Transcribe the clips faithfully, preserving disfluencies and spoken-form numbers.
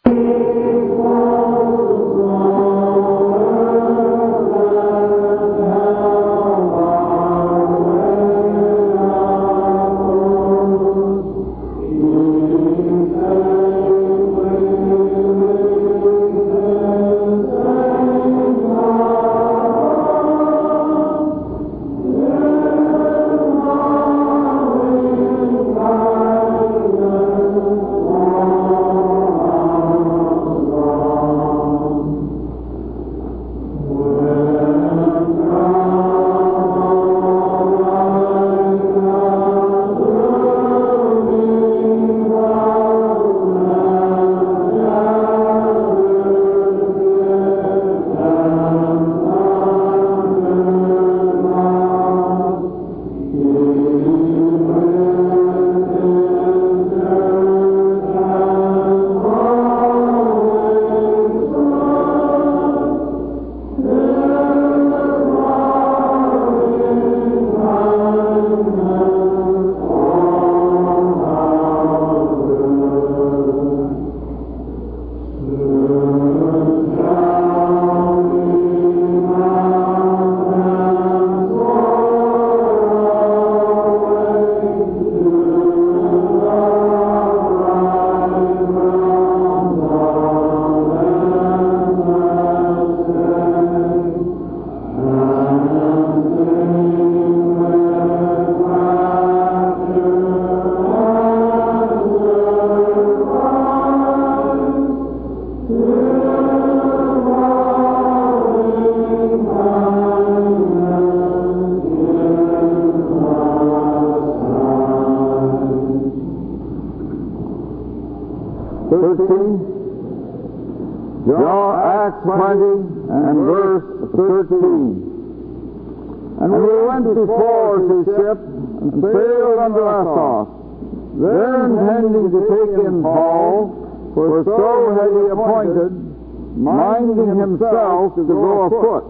To go afoot.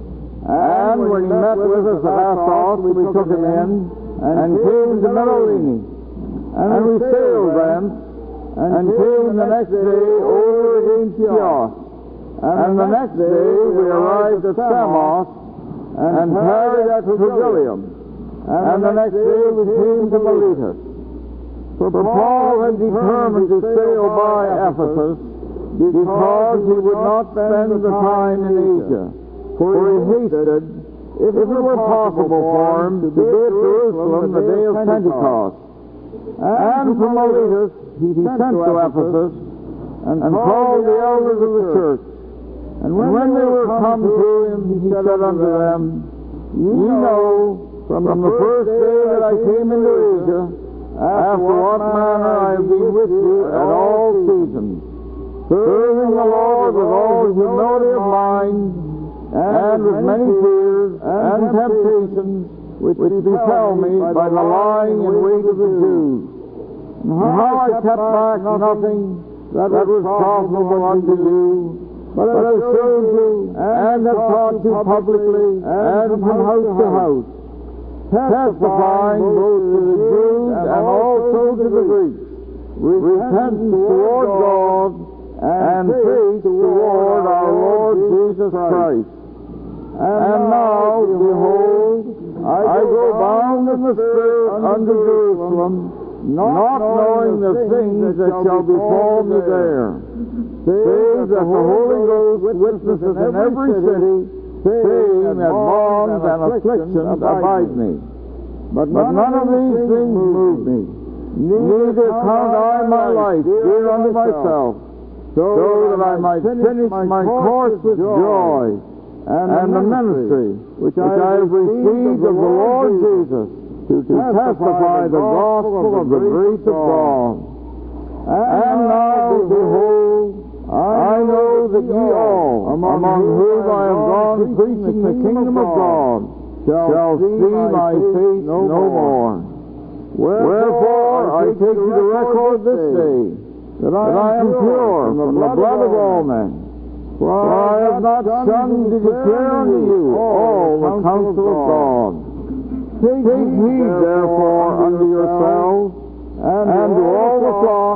And when he met with us at Assos, we took him in and came to Mytilene. And we sailed thence and came the next day over against Chios. And the next day we arrived at Samos and tarried at Trogyllium. And the next day we came to Miletus. For Paul had determined to sail by Ephesus, because he would not spend the time in Asia, for he hasted, if it were possible for him, to be at Jerusalem the day of Pentecost. And from Miletus he sent to Ephesus, and called the elders of the church. And when they were come to him, he said unto them, Ye know, from the first day that I came into Asia, after what manner I have been with you at all seasons, serving the Lord with all humility of mind, and with many fears and temptations, which befell me by the lying in wait of the Jews. And how I kept back nothing that was profitable unto you, but have showed you, and have taught you publicly, and from house to house, testifying both to the Jews and also to the Greeks, repentance toward God, and faith toward our Lord Jesus Christ. And now, behold, I go bound in the Spirit unto Jerusalem, not knowing the things that shall befall me there, save that the Holy Ghost witnesses in every city, saying that bonds and afflictions abide me. But none of these things move me, neither count I my life dear unto myself, so that I might finish my course with joy, and the ministry which I have received of the Lord Jesus, to testify the gospel of the grace of God. And now, behold, I know that ye all, among whom I have gone preaching the kingdom of God, shall see my face no more. Wherefore I take you to record this day, that I am pure from the blood of all men. For I have not shunned to declare unto you all the counsel of God. Take heed therefore unto yourselves, and to all the flock,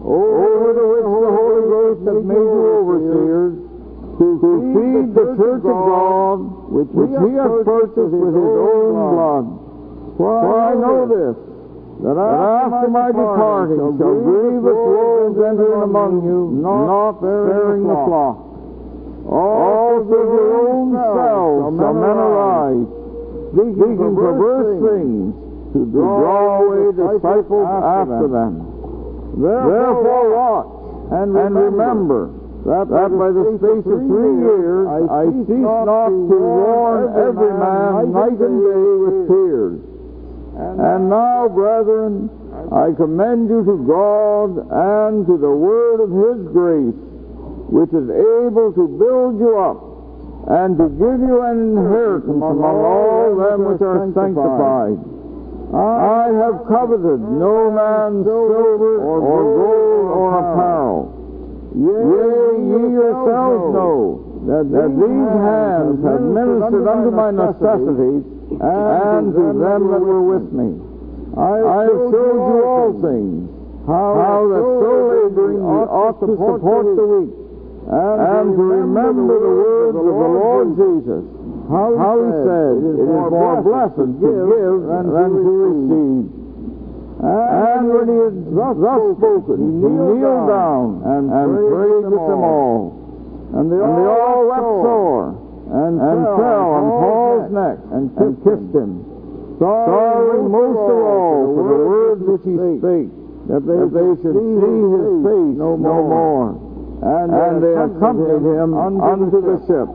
over the which the Holy Ghost hath made you overseers, to feed the church of God, which he hath purchased with his own blood. For I know this, that after my departing shall grievous wolves enter in among you, not sparing the flock. Also your own selves shall men arise, speaking perverse things, to draw away disciples after them. Therefore watch, and remember, that by the space of three years I cease not to warn every man night and day with tears. And now, brethren, I commend you to God and to the word of his grace, which is able to build you up and to give you an inheritance among all them which are sanctified. I have coveted no man's silver or gold or apparel. Yea, ye yourselves know that, that these hands have ministered unto my necessities and to them that were with me. I have showed you all things, how that so laboring ye ought to support the weak, and to remember the words of the Lord Jesus, how he said, it is more blessed to give than to receive. And when he had thus, thus spoken, he kneeled down and, and prayed with them all. And they, and they all wept sore, and, and fell on Paul's neck, and kissed him, sorrowing most of all for the words which he spake, that they, that they should see his face no more. And, and they accompanied him unto the ship.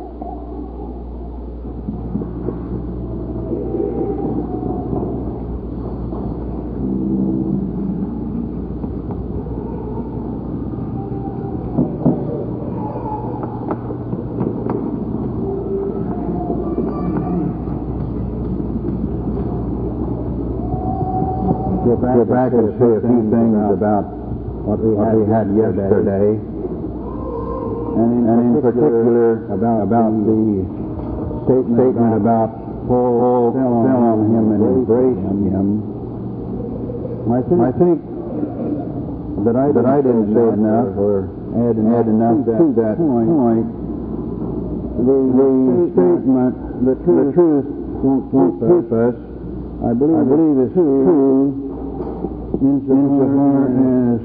Go back and say a few things about what we had, we had yesterday, and in, and in particular about, about the statement, statement about Paul fell on him and embraced him. I think, I think that I that I didn't say enough or add enough, add enough to, to that point. point. The, the statement, the truth, the truth won't, won't keep us, I believe, I believe is true. Insofar as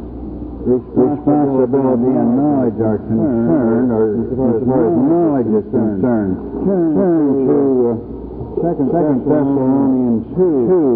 responsibility and knowledge are concerned, or as far as knowledge is concerned, turn to Second Thessalonians two.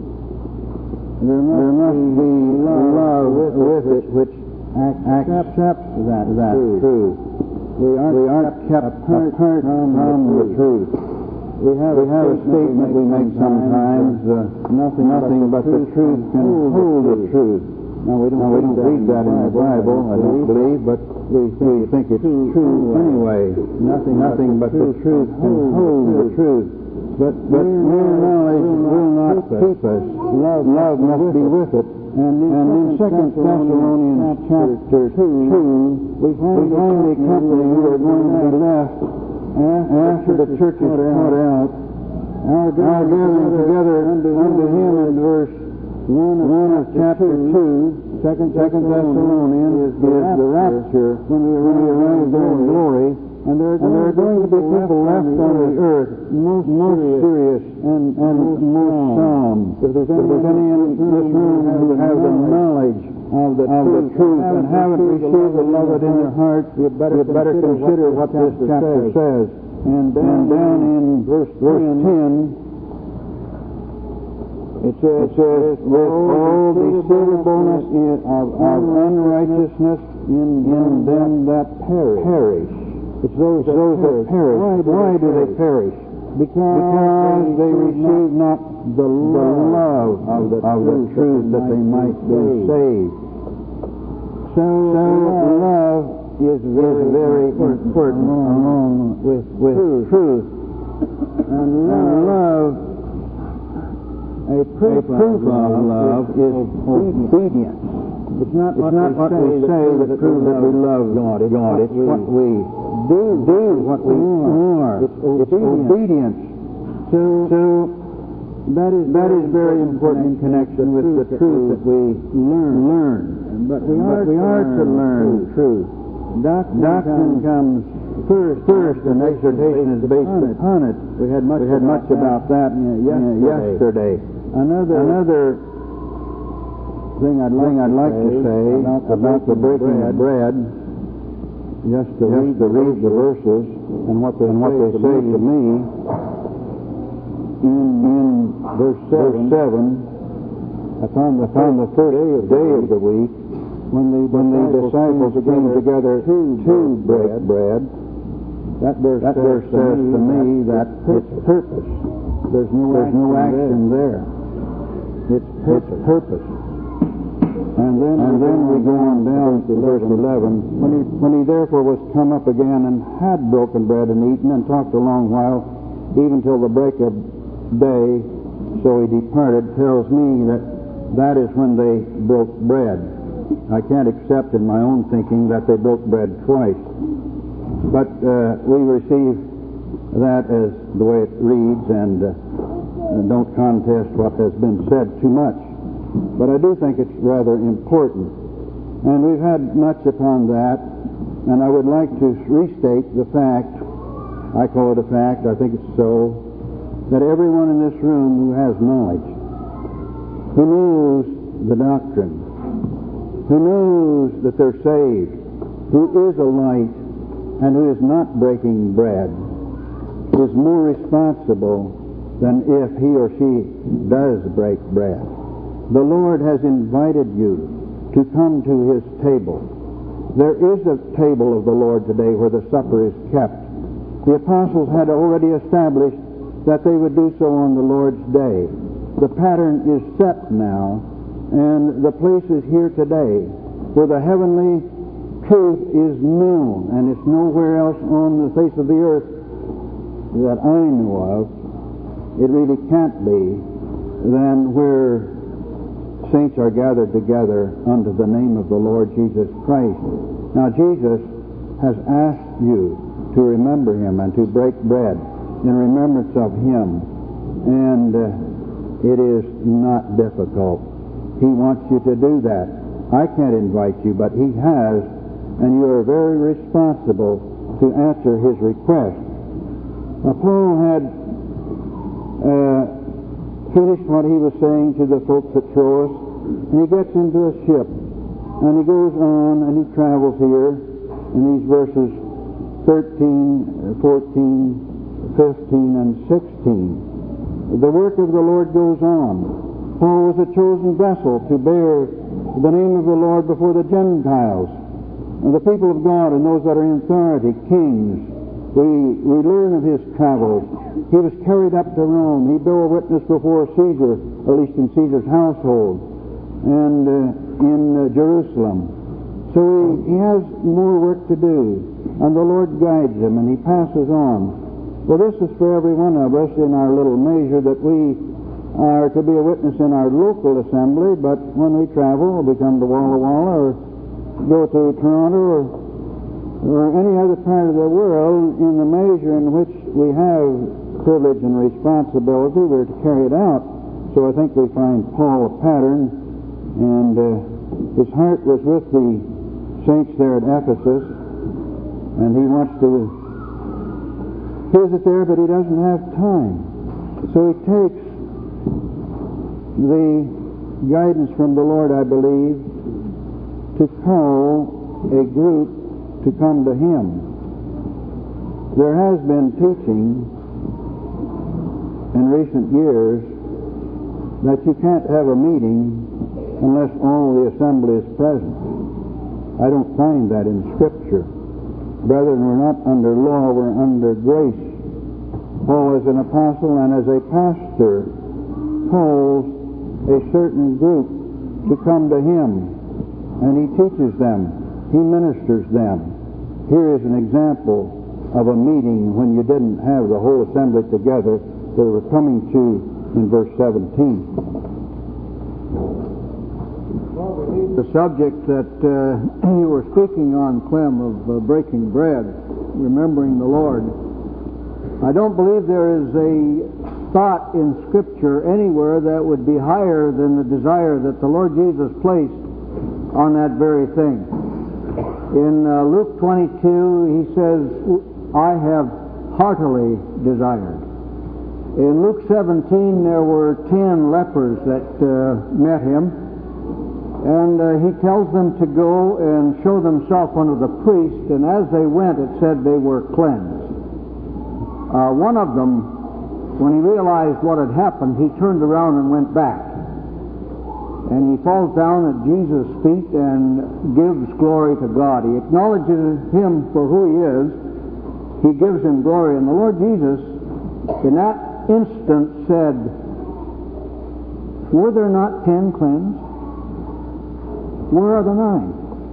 There must be love with it which accepts that truth. We aren't kept apart from the truth. We have, we have a statement we make sometimes, uh, nothing, nothing but the truth can hold the truth. Now, we don't, now, we don't read that in the Bible, I don't believe, but we think, we think it's true anyway. Nothing, nothing but the truth can hold the truth. But, but mere knowledge will not keep us. Love, love must be with it. And in, and in Second Thessalonians chapter two, we find the company who are going to be left after the church is put out, our gathering together unto him in verse one of chapter two, Second Thessalonians, is the rapture when we arrive there in glory. And there are going to be people left on the earth, most serious and most solemn. If there's any in this room who have the knowledge of the truth and haven't received the love it in their hearts, you better consider what this chapter says. And down in verse ten, it says, with all deceivableness of unrighteousness in them that perish. It's those, it's those that perish. Why, Why do they perish? Because, because they receive not the love of the, of the truth that they might be saved. So, so love is very, is very important along with, with truth. truth. And love, a proof, a proof of love is obedience. It's not, it's what, not we what we say that proves that we love God. It's, God. It's what we do, do what we are. It's, it's obedience. So, so that is that is very important in connection with the truth that we learn. learn. but we are, but we are to learn truth. Doctrine, Doctrine comes first, first and exhortation is based upon it. Upon it. We had much, we had about, much that about that yesterday. yesterday. Another, Another thing I'd like, thing I'd like to say about the, about the breaking of bread, just to, just read, to read the verses and what they, and what they say to me. In, in verse seven, verse seven upon, the, upon the first day of, day of the week, when the, when the disciples came together to, to break bread, that verse, that verse says to me that it's purpose. There's no, There's action, no action there. there. It's purpose. It's purpose. And then, and then we go on down to verse eleven. When he, when he therefore was come up again and had broken bread and eaten and talked a long while, even till the break of day, so he departed, tells me that that is when they broke bread. I can't accept in my own thinking that they broke bread twice. But uh, we receive that as the way it reads, and uh, don't contest what has been said too much. But I do think it's rather important. And we've had much upon that, and I would like to restate the fact, I call it a fact, I think it's so, that everyone in this room who has knowledge, who knows the doctrine, who knows that they're saved, who is a light, and who is not breaking bread, is more responsible than if he or she does break bread. The Lord has invited you to come to His table. There is a table of the Lord today where the supper is kept. The apostles had already established that they would do so on the Lord's day. The pattern is set now, and the place is here today where the heavenly truth is known, and it's nowhere else on the face of the earth that I know of. It really can't be than where saints are gathered together under the name of the Lord Jesus Christ. Now, Jesus has asked you to remember Him and to break bread in remembrance of Him, and uh, it is not difficult. He wants you to do that. I can't invite you, but He has, and you are very responsible to answer His request. Now, Paul had uh, finished what he was saying to the folks at Troas, and he gets into a ship, and he goes on, and he travels here in these verses thirteen, fourteen, fifteen, and sixteen. The work of the Lord goes on. Paul was a chosen vessel to bear the name of the Lord before the Gentiles, and the people of God, and those that are in authority, kings. We, we learn of his travels. He was carried up to Rome. He bore witness before Caesar, at least in Caesar's household, and uh, in uh, Jerusalem. So he, he has more work to do, and the Lord guides him, and he passes on. Well, this is for every one of us in our little measure, that we are to be a witness in our local assembly, but when we travel, we come to Walla Walla or go to Toronto or or any other part of the world, in the measure in which we have privilege and responsibility, we're to carry it out. So I think we find Paul a pattern, and uh, his heart was with the saints there at Ephesus, and he wants to visit there, but he doesn't have time. So he takes the guidance from the Lord, I believe, to call a group to come to him. There has been teaching in recent years that you can't have a meeting unless all the assembly is present. I don't find that in Scripture. Brethren, we're not under law, we're under grace. Paul, as an apostle and as a pastor, calls a certain group to come to him, and he teaches them. He ministers them. Here is an example of a meeting when you didn't have the whole assembly together that we're coming to in verse seventeen. The subject that uh, you were speaking on, Clem, of uh, breaking bread, remembering the Lord, I don't believe there is a thought in Scripture anywhere that would be higher than the desire that the Lord Jesus placed on that very thing. In uh, Luke twenty-two, he says, I have heartily desired. In Luke seventeen, there were ten lepers that uh, met him, and uh, he tells them to go and show themselves unto the priest, and as they went, it said they were cleansed. Uh, one of them, when he realized what had happened, he turned around and went back. And he falls down at Jesus' feet and gives glory to God. He acknowledges him for who he is. He gives him glory. And the Lord Jesus, in that instant, said, were there not ten cleansed? Where are the nine?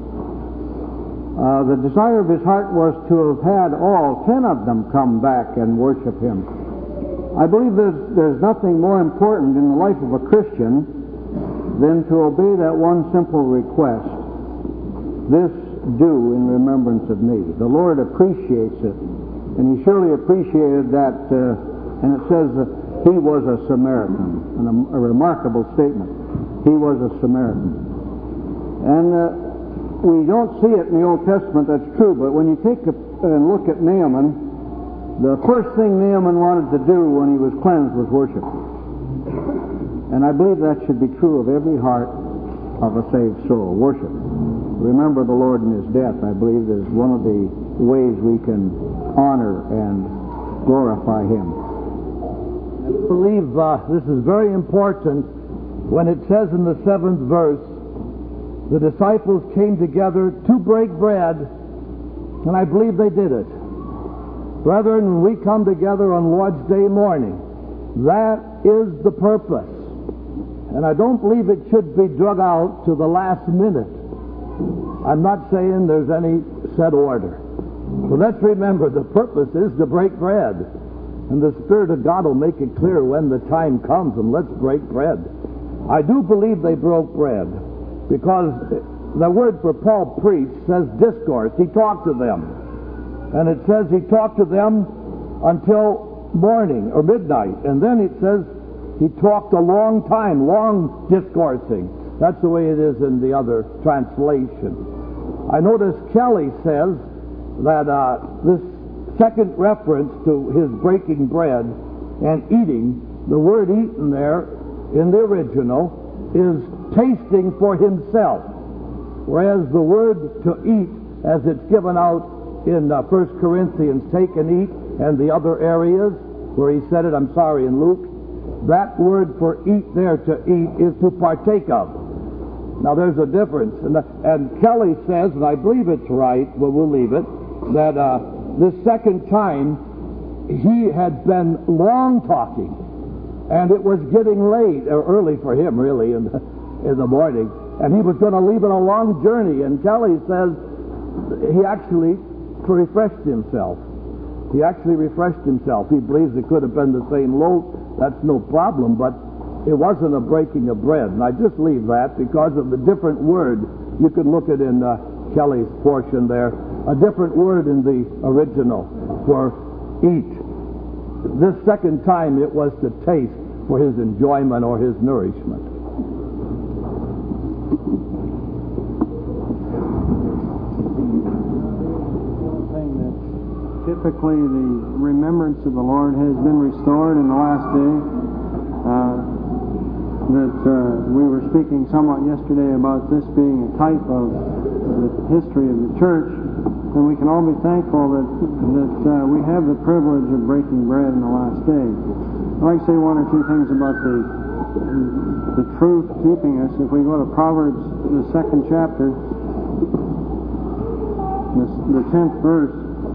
Uh, the desire of his heart was to have had all ten of them come back and worship him. I believe there's, there's nothing more important in the life of a Christian than to obey that one simple request. This do in remembrance of me. The Lord appreciates it, and he surely appreciated that, uh, and it says that he was a Samaritan, and a, a remarkable statement. He was a Samaritan. And uh, we don't see it in the Old Testament, that's true, but when you take a, and look at Naaman, the first thing Naaman wanted to do when he was cleansed was worship. And I believe that should be true of every heart of a saved soul. Worship. Remember the Lord in his death, I believe, is one of the ways we can honor and glorify him. I believe uh, this is very important when it says in the seventh verse, the disciples came together to break bread, and I believe they did it. Brethren, when we come together on Lord's Day morning, that is the purpose. And I don't believe it should be drug out to the last minute. I'm not saying there's any set order. So let's remember the purpose is to break bread. And the Spirit of God will make it clear when the time comes, and let's break bread. I do believe they broke bread because the word for Paul preached says discourse. He talked to them. And it says he talked to them until morning or midnight. And then it says he talked a long time, long discoursing. That's the way it is in the other translation. I notice Kelly says that uh, this second reference to his breaking bread and eating, the word eaten there in the original is tasting for himself, whereas the word to eat, as it's given out in uh, First Corinthians, take and eat, and the other areas where he said it, I'm sorry, in Luke, that word for eat there, to eat, is to partake of. Now there's a difference. And, and Kelly says, and I believe it's right, but we'll leave it, that uh, this second time he had been long talking, and it was getting late, or early for him really, in the, in the morning, and he was going to leave on a long journey. And Kelly says he actually refreshed himself. He actually refreshed himself. He believes it could have been the same loaf. That's no problem, but it wasn't a breaking of bread. And I just leave that because of the different word. You can look at in uh, Kelly's portion there, a different word in the original for eat. This second time it was to taste for his enjoyment or his nourishment. Typically, the remembrance of the Lord has been restored in the last day. Uh, that uh, we were speaking somewhat yesterday about this being a type of the history of the church, and we can all be thankful that that uh, we have the privilege of breaking bread in the last day. I'd like to say one or two things about the the truth keeping us. If we go to Proverbs, the second chapter, the, the tenth verse.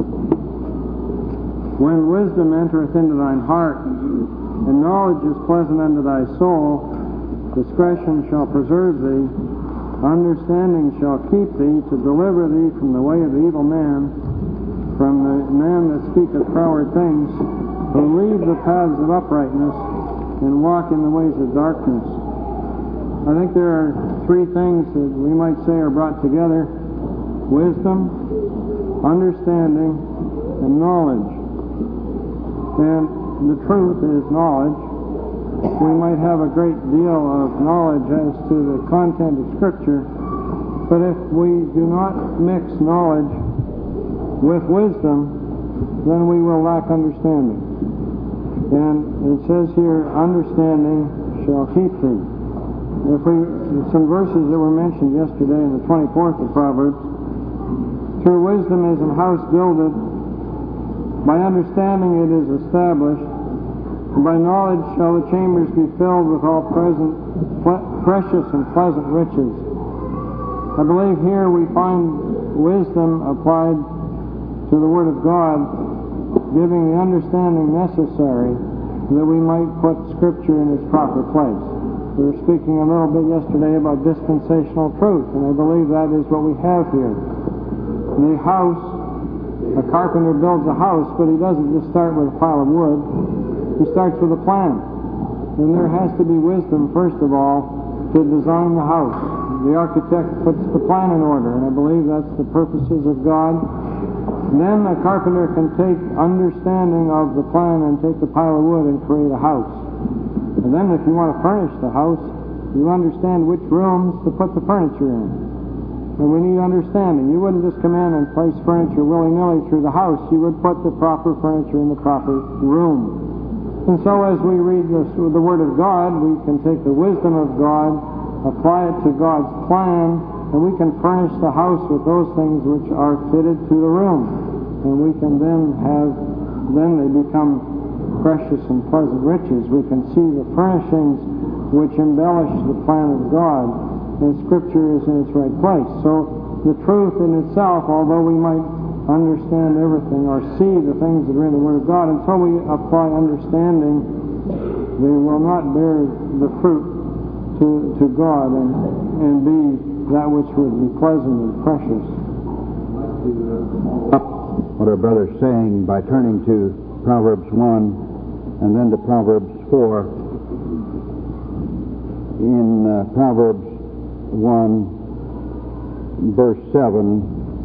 When wisdom entereth into thine heart, and knowledge is pleasant unto thy soul, discretion shall preserve thee, understanding shall keep thee, to deliver thee from the way of the evil man, from the man that speaketh froward things, who leave the paths of uprightness, and walk in the ways of darkness. I think there are three things that we might say are brought together: wisdom, understanding, and knowledge. And the truth is knowledge. We might have a great deal of knowledge as to the content of Scripture, But if we do not mix knowledge with wisdom, then we will lack understanding. And it says here, understanding shall keep thee. If we, some verses that were mentioned yesterday in the twenty-fourth of Proverbs, through wisdom is an house builded, by understanding it is established, and by knowledge shall the chambers be filled with all present, ple- precious and pleasant riches. I believe here we find wisdom applied to the Word of God, giving the understanding necessary that we might put Scripture in its proper place. We were speaking a little bit yesterday about dispensational truth, and I believe that is what we have here. The house, a carpenter builds a house, but he doesn't just start with a pile of wood. He starts with a plan. And there has to be wisdom, first of all, to design the house. The architect puts the plan in order, and I believe that's the purposes of God. Then a carpenter can take understanding of the plan and take the pile of wood and create a house. And then if you want to furnish the house, you understand which rooms to put the furniture in. And we need understanding. You wouldn't just come in and place furniture willy-nilly through the house. You would put the proper furniture in the proper room. And so as we read this, the Word of God, we can take the wisdom of God, apply it to God's plan, and we can furnish the house with those things which are fitted to the room. And we can then have, then they become precious and pleasant riches. We can see the furnishings which embellish the plan of God, and Scripture is in its right place. So the truth in itself, although we might understand everything or see the things that are in the Word of God, until we apply understanding, they will not bear the fruit to, to God and, and be that which would be pleasant and precious. What our brother's saying by turning to Proverbs one and then to Proverbs four. In uh, Proverbs one, verse seven,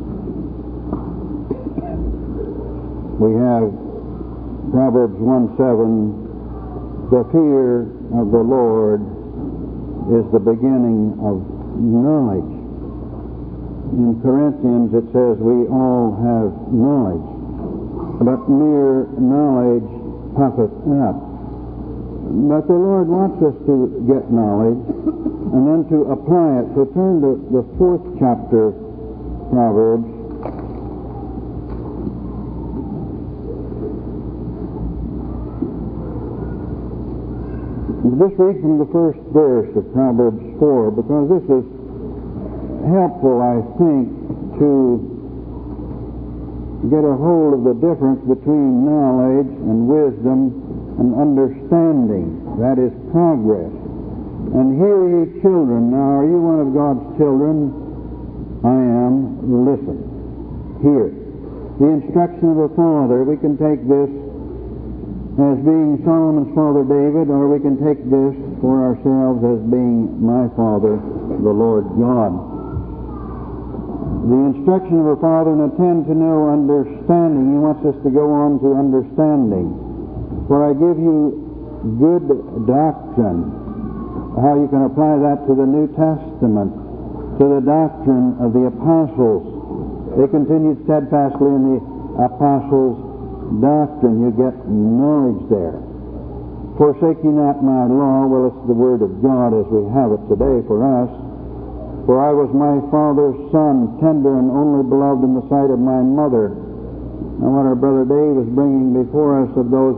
we have Proverbs one seven, the fear of the Lord is the beginning of knowledge. In Corinthians it says we all have knowledge, but mere knowledge puffeth up. But the Lord wants us to get knowledge and then to apply it. So turn to the fourth chapter, Proverbs. Just read from the first verse of Proverbs four, because this is helpful, I think, to get a hold of the difference between knowledge and wisdom and understanding. That is progress. And hear ye children. Now, are you one of God's children? I am. Listen. Hear. The instruction of a father, we can take this as being Solomon's father David, or we can take this for ourselves as being my father, the Lord God. The instruction of a father, and attend to know understanding. He wants us to go on to understanding. For I give you good doctrine, how you can apply that to the New Testament, to the doctrine of the apostles. They continued steadfastly in the apostles' doctrine. You get knowledge there. Forsake ye not my law. Well, it's the Word of God as we have it today for us. For I was my father's son, tender and only beloved in the sight of my mother. And what our brother Dave is bringing before us of those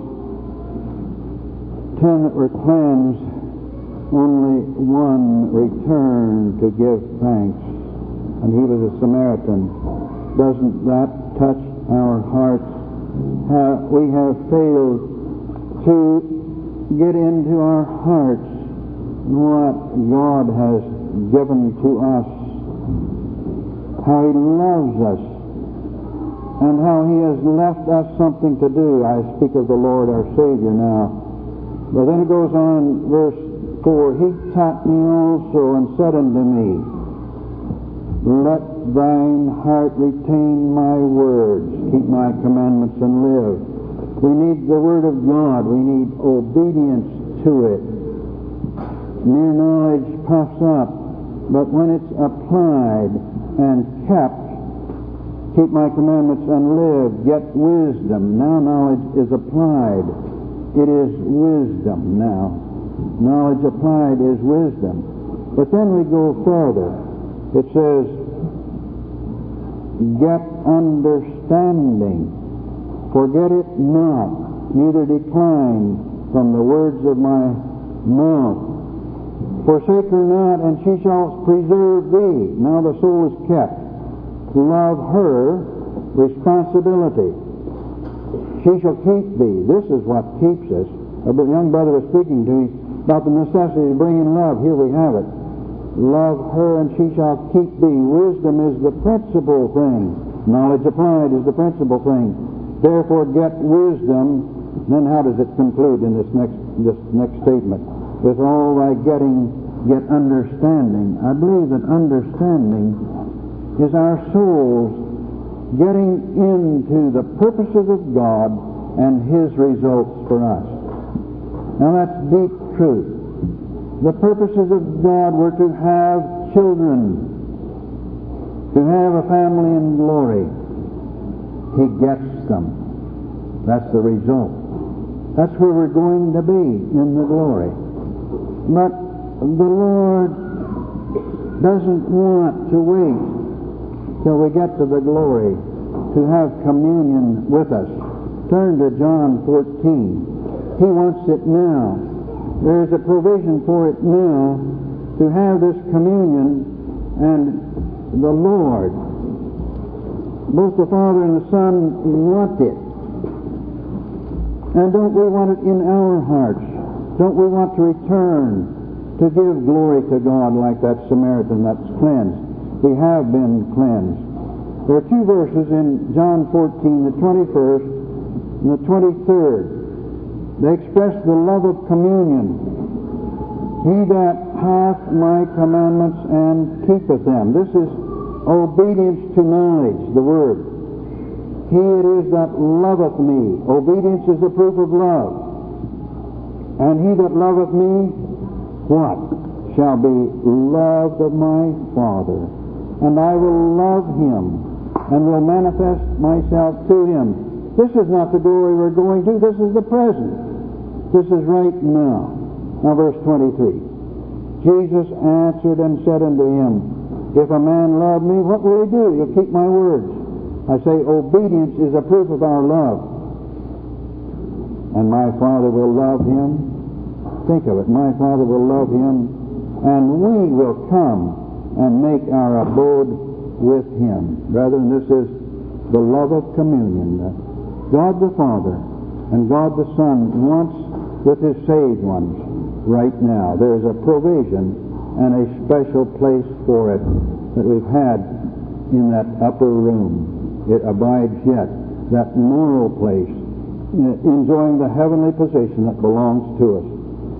ten that were cleansed, only one returned to give thanks, and he was a Samaritan. Doesn't that touch our hearts? Uh, we have failed to get into our hearts what God has given to us, how He loves us, and how He has left us something to do. I speak of the Lord our Savior now. But then it goes on, verse four, He taught me also and said unto me, let thine heart retain my words, keep my commandments and live. We need the Word of God. We need obedience to it. Mere knowledge puffs up, But when it's applied and kept, keep my commandments and live, get wisdom. Now knowledge is applied. It is wisdom now. Knowledge applied is wisdom. But then we go further. It says, get understanding. Forget it not, neither decline from the words of my mouth. Forsake her not, and she shall preserve thee. Now the soul is kept. Love her, responsibility. She shall keep thee. This is what keeps us. A young brother was speaking to me about the necessity of bringing love. Here we have it. Love her, and she shall keep thee. Wisdom is the principal thing. Knowledge applied is the principal thing. Therefore get wisdom. Then how does it conclude in this next this next statement? With all thy getting, get understanding. I believe that understanding is our souls getting into the purposes of God and His results for us. Now that's deep truth. The purposes of God were to have children, to have a family in glory. He gets them. That's the result. That's where we're going to be, in the glory. But the Lord doesn't want to wait till we get to the glory to have communion with us. Turn to John fourteen. He wants it now. There's a provision for it now to have this communion, and the Lord, both the Father and the Son, want it. And don't we want it in our hearts? Don't we want to return to give glory to God like that Samaritan that's cleansed? We have been cleansed. There are two verses in John fourteen, the twenty-first and the twenty-third. They express the love of communion. He that hath my commandments and keepeth them. This is obedience to knowledge, the word. He it is that loveth me. Obedience is the proof of love. And he that loveth me, what? Shall be loved of my Father. And I will love him, and will manifest myself to him. This is not the glory we're going to. This is the present. This is right now. Now verse twenty-three. Jesus answered and said unto him, if a man love me, what will he do? He'll keep my words. I say obedience is a proof of our love. And my Father will love him. Think of it. My Father will love him, and we will come and make our abode with him. Brethren, this is the love of communion. God the Father and God the Son wants with his saved ones right now. There's a provision and a special place for it that we've had in that upper room. It abides yet, that moral place, enjoying the heavenly position that belongs to us.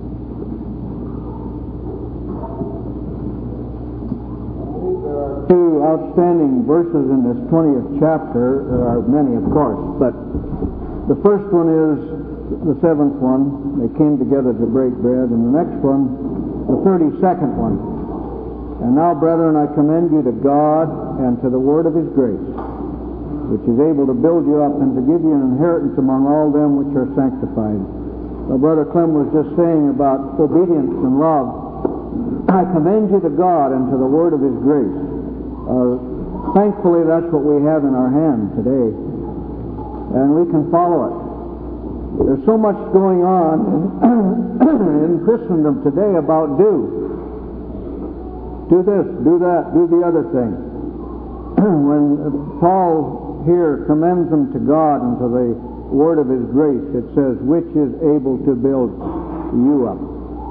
There are two outstanding verses in this twentieth chapter. There are many, of course, but the first one is the seventh one. They came together to break bread, and the next one, the thirty-second one. And now, brethren, I commend you to God and to the word of his grace, which is able to build you up and to give you an inheritance among all them which are sanctified. Well, Brother Clem was just saying about obedience and love. I commend you to God and to the word of his grace. Uh, thankfully, that's what we have in our hand today. And we can follow it. There's so much going on in Christendom today about do. Do this, do that, do the other thing. When Paul here commends them to God and to the word of his grace, it says, which is able to build you up.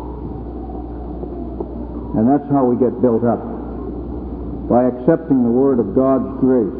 And that's how we get built up, by accepting the word of God's grace.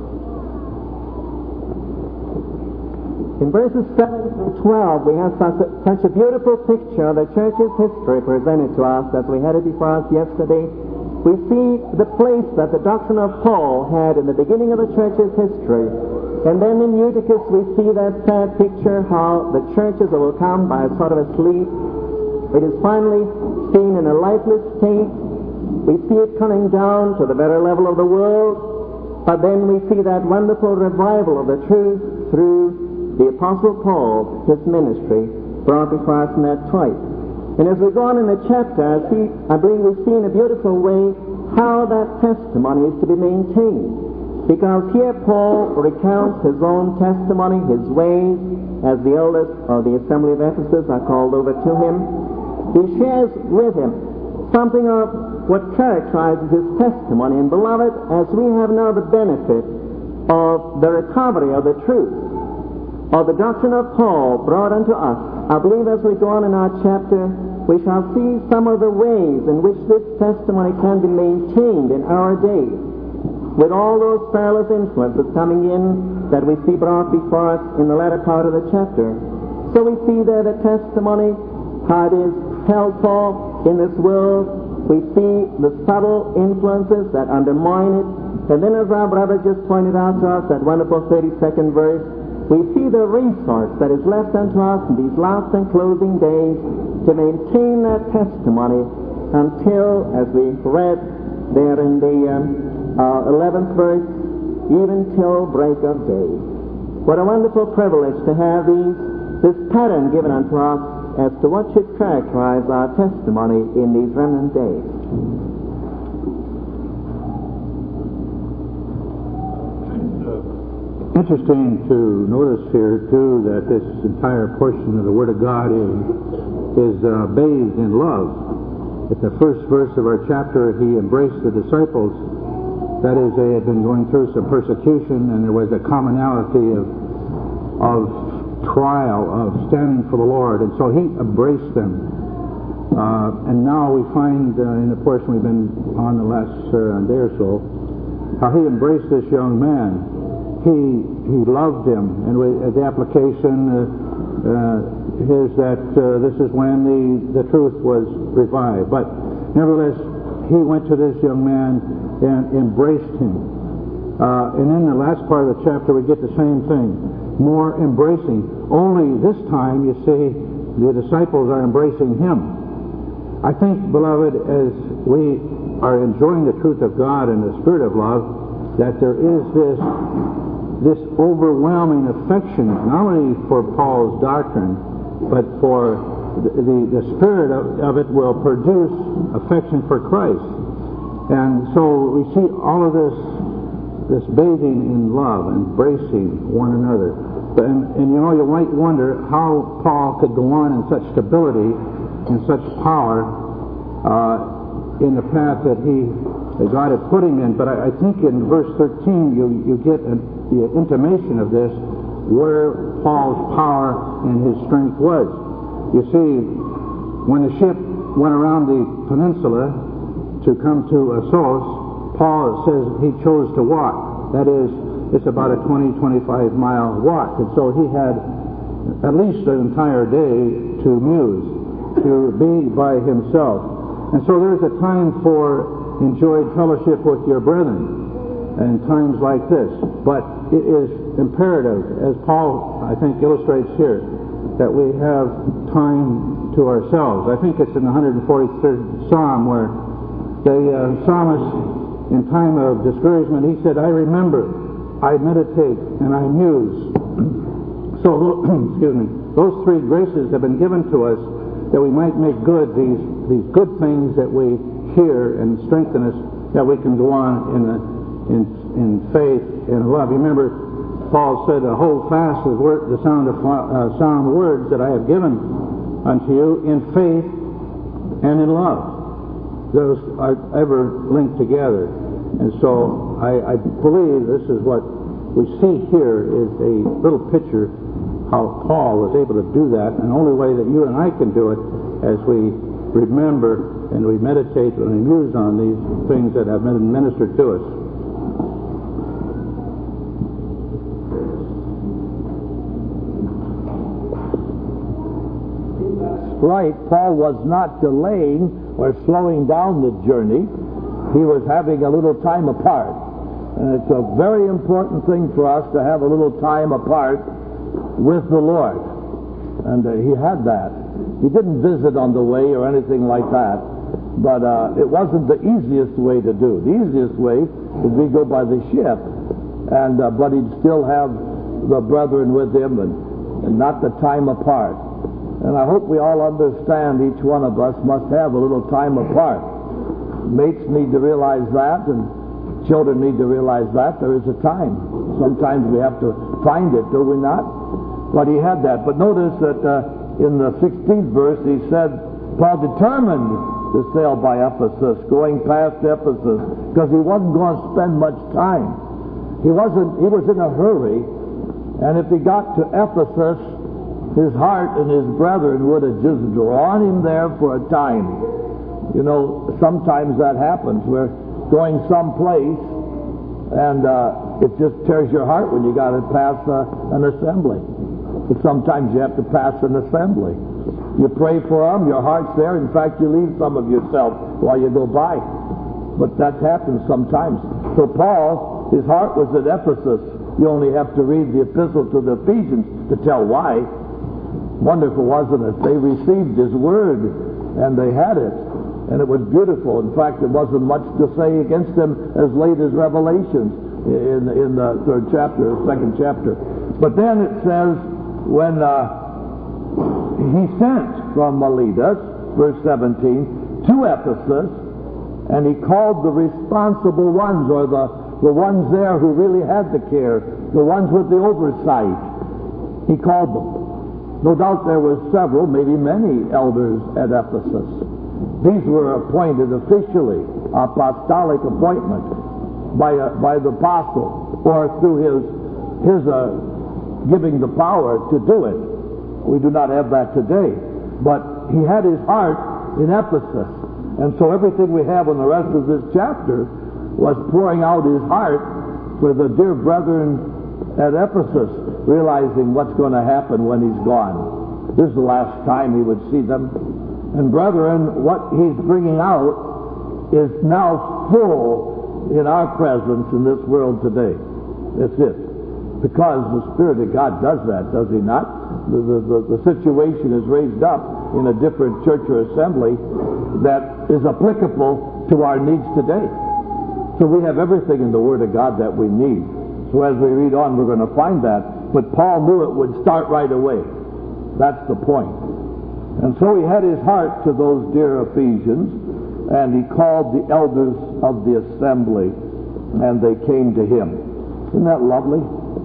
In verses seven through twelve, we have such a, such a beautiful picture of the church's history presented to us as we had it before us yesterday. We see the place that the doctrine of Paul had in the beginning of the church's history. And then in Eutychus we see that sad picture how the church is overcome by a sort of a sleep. It is finally seen in a lifeless state. We see it coming down to the very level of the world, but then we see that wonderful revival of the truth through the Apostle Paul, his ministry, brought before us in that twice. And as we go on in the chapter, I, see, I believe we see in a beautiful way how that testimony is to be maintained. Because here Paul recounts his own testimony, his ways, as the elders of the assembly of Ephesus are called over to him. He shares with him something of what characterizes his testimony. And beloved, as we have now the benefit of the recovery of the truth, of the doctrine of Paul brought unto us, I believe as we go on in our chapter, we shall see some of the ways in which this testimony can be maintained in our day, with all those perilous influences coming in that we see brought before us in the latter part of the chapter. So we see there the testimony, how it is helpful in this world. We see the subtle influences that undermine it. And then as our brother just pointed out to us, that wonderful thirty-second verse, we see the resource that is left unto us in these last and closing days to maintain that testimony until, as we read there in the um, uh, eleventh verse, even till break of day. What a wonderful privilege to have these, this pattern given unto us as to what should characterize our testimony in these remnant days. Interesting to notice here, too, that this entire portion of the Word of God is, is uh, bathed in love. At the first verse of our chapter, he embraced the disciples. That is, they had been going through some persecution, and there was a commonality of, of trial, of standing for the Lord, and so he embraced them. Uh, and now we find uh, in the portion we've been on the last uh, day or so, how he embraced this young man. He he loved him, and we, uh, the application uh, uh, is that uh, this is when the, the truth was revived. But nevertheless, he went to this young man and embraced him. Uh, and in the last part of the chapter, we get the same thing, more embracing. Only this time, you see, the disciples are embracing him. I think, beloved, as we are enjoying the truth of God and the Spirit of love, that there is this this overwhelming affection, not only for Paul's doctrine, but for the, the, the spirit of, of it will produce affection for Christ. And so we see all of this this bathing in love, embracing one another. And, and you know, you might wonder how Paul could go on in such stability, in such power, uh, in the path that he that God had put him in. But I, I think in verse thirteen you, you get an the intimation of this, where Paul's power and his strength was. You see, when the ship went around the peninsula to come to Assos, Paul says he chose to walk. That is, it's about a twenty to twenty-five mile walk. And so he had at least an entire day to muse, to be by himself. And so there's a time for enjoyed fellowship with your brethren in times like this. But it is imperative, as Paul, I think, illustrates here, that we have time to ourselves. I think it's in the one hundred forty-third Psalm where the uh, psalmist, in time of discouragement, he said, I remember, I meditate, and I muse. So, excuse me, those three graces have been given to us that we might make good these, these good things that we hear and strengthen us, that we can go on in the In, in faith and love. You remember, Paul said, "Hold fast the, word, the sound of uh, sound words that I have given unto you in faith and in love." Those are ever linked together, and so I, I believe this is what we see here is a little picture how Paul was able to do that, and the only way that you and I can do it as we remember and we meditate and we muse on these things that have been ministered to us. Right, Paul was not delaying or slowing down the journey. He was having a little time apart. And it's a very important thing for us to have a little time apart with the Lord. And uh, he had that. He didn't visit on the way or anything like that. but uh, it wasn't the easiest way to do. The easiest way is we go by the ship, and uh, but he'd still have the brethren with him, and, and not the time apart. And I hope we all understand each one of us must have a little time apart. Mates need to realize that, and children need to realize that there is a time. Sometimes we have to find it, do we not? But he had that. But notice that uh, in the sixteenth verse he said, Paul determined to sail by Ephesus, going past Ephesus, because he wasn't going to spend much time. He wasn't. He was in a hurry, and if he got to Ephesus, his heart and his brethren would have just drawn him there for a time. You know, sometimes that happens. We're going someplace, and uh, it just tears your heart when you got to pass uh, an assembly. But sometimes you have to pass an assembly. You pray for them, your heart's there. In fact, you leave some of yourself while you go by. But that happens sometimes. So Paul, his heart was at Ephesus. You only have to read the epistle to the Ephesians to tell why. Wonderful, wasn't it? They received his word, and they had it. And it was beautiful. In fact, there wasn't much to say against him as late as Revelations in, in the third chapter, second chapter. But then it says, when uh, he sent from Miletus, verse seventeen, to Ephesus, and he called the responsible ones, or the, the ones there who really had the care, the ones with the oversight. He called them. No doubt there were several, maybe many elders at Ephesus. These were appointed officially, apostolic appointment, by a, by the apostle, or through his his uh, giving the power to do it. We do not have that today. But he had his heart in Ephesus. And so everything we have in the rest of this chapter was pouring out his heart for the dear brethren at Ephesus, realizing what's going to happen when he's gone. This is the last time he would see them. And brethren, what he's bringing out is now full in our presence in this world today. That's it. Because the Spirit of God does that, does he not? The, the, the, the situation is raised up in a different church or assembly that is applicable to our needs today. So we have everything in the Word of God that we need. So as we read on, we're going to find that. But Paul knew it would start right away. That's the point. And so he had his heart to those dear Ephesians, and he called the elders of the assembly, and they came to him. Isn't that lovely?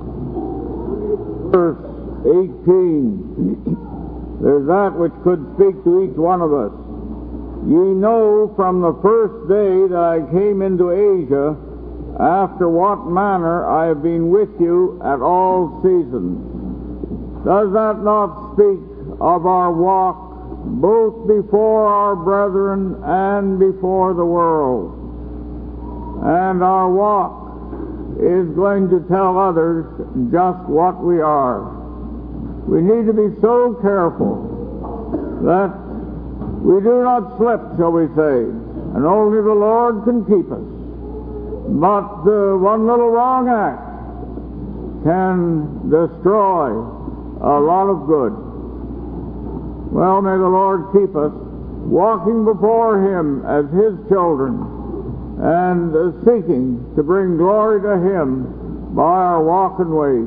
Verse eighteen, there's that which could speak to each one of us. Ye know from the first day that I came into Asia, after what manner I have been with you at all seasons. Does that not speak of our walk, both before our brethren and before the world? And our walk is going to tell others just what we are. We need to be so careful that we do not slip, shall we say, and only the Lord can keep us. But uh, one little wrong act can destroy a lot of good. Well, may the Lord keep us walking before Him as His children, and uh, seeking to bring glory to Him by our walk and ways.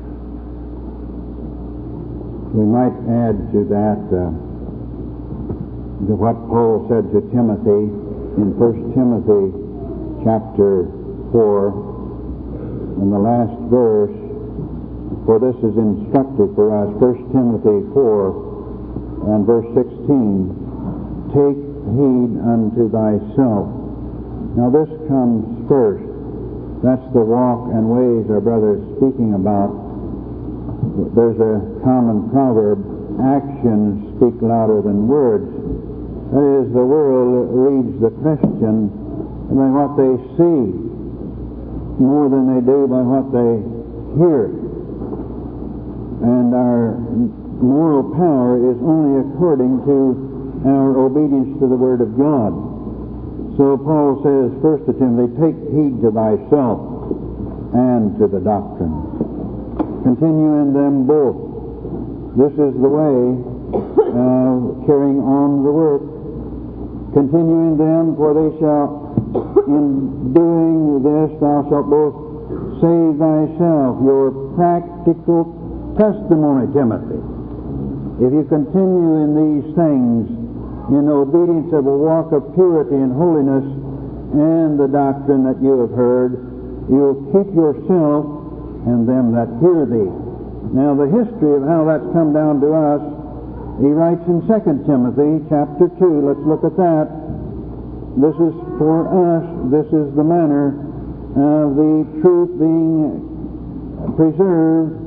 We might add to that uh, to what Paul said to Timothy in First Timothy chapter four, in the last verse, for this is instructive for us. First Timothy four and verse sixteen, take heed unto thyself. Now this comes first. That's the walk and ways our brother is speaking about. There's a common proverb, actions speak louder than words. That is, the world reads the Christian by what they see more than they do by what they hear. And our moral power is only according to our obedience to the Word of God. So Paul says first to Timothy, take heed to thyself and to the doctrine. Continue in them both. This is the way of carrying on the work. Continue in them, for they shall, in doing this, thou shalt both save thyself. Your practical testimony, Timothy. If you continue in these things, in obedience of a walk of purity and holiness and the doctrine that you have heard, you'll keep yourself and them that hear thee. Now the history of how that's come down to us, he writes in Second Timothy chapter two. Let's look at that. This is for us. This is the manner of the truth being preserved.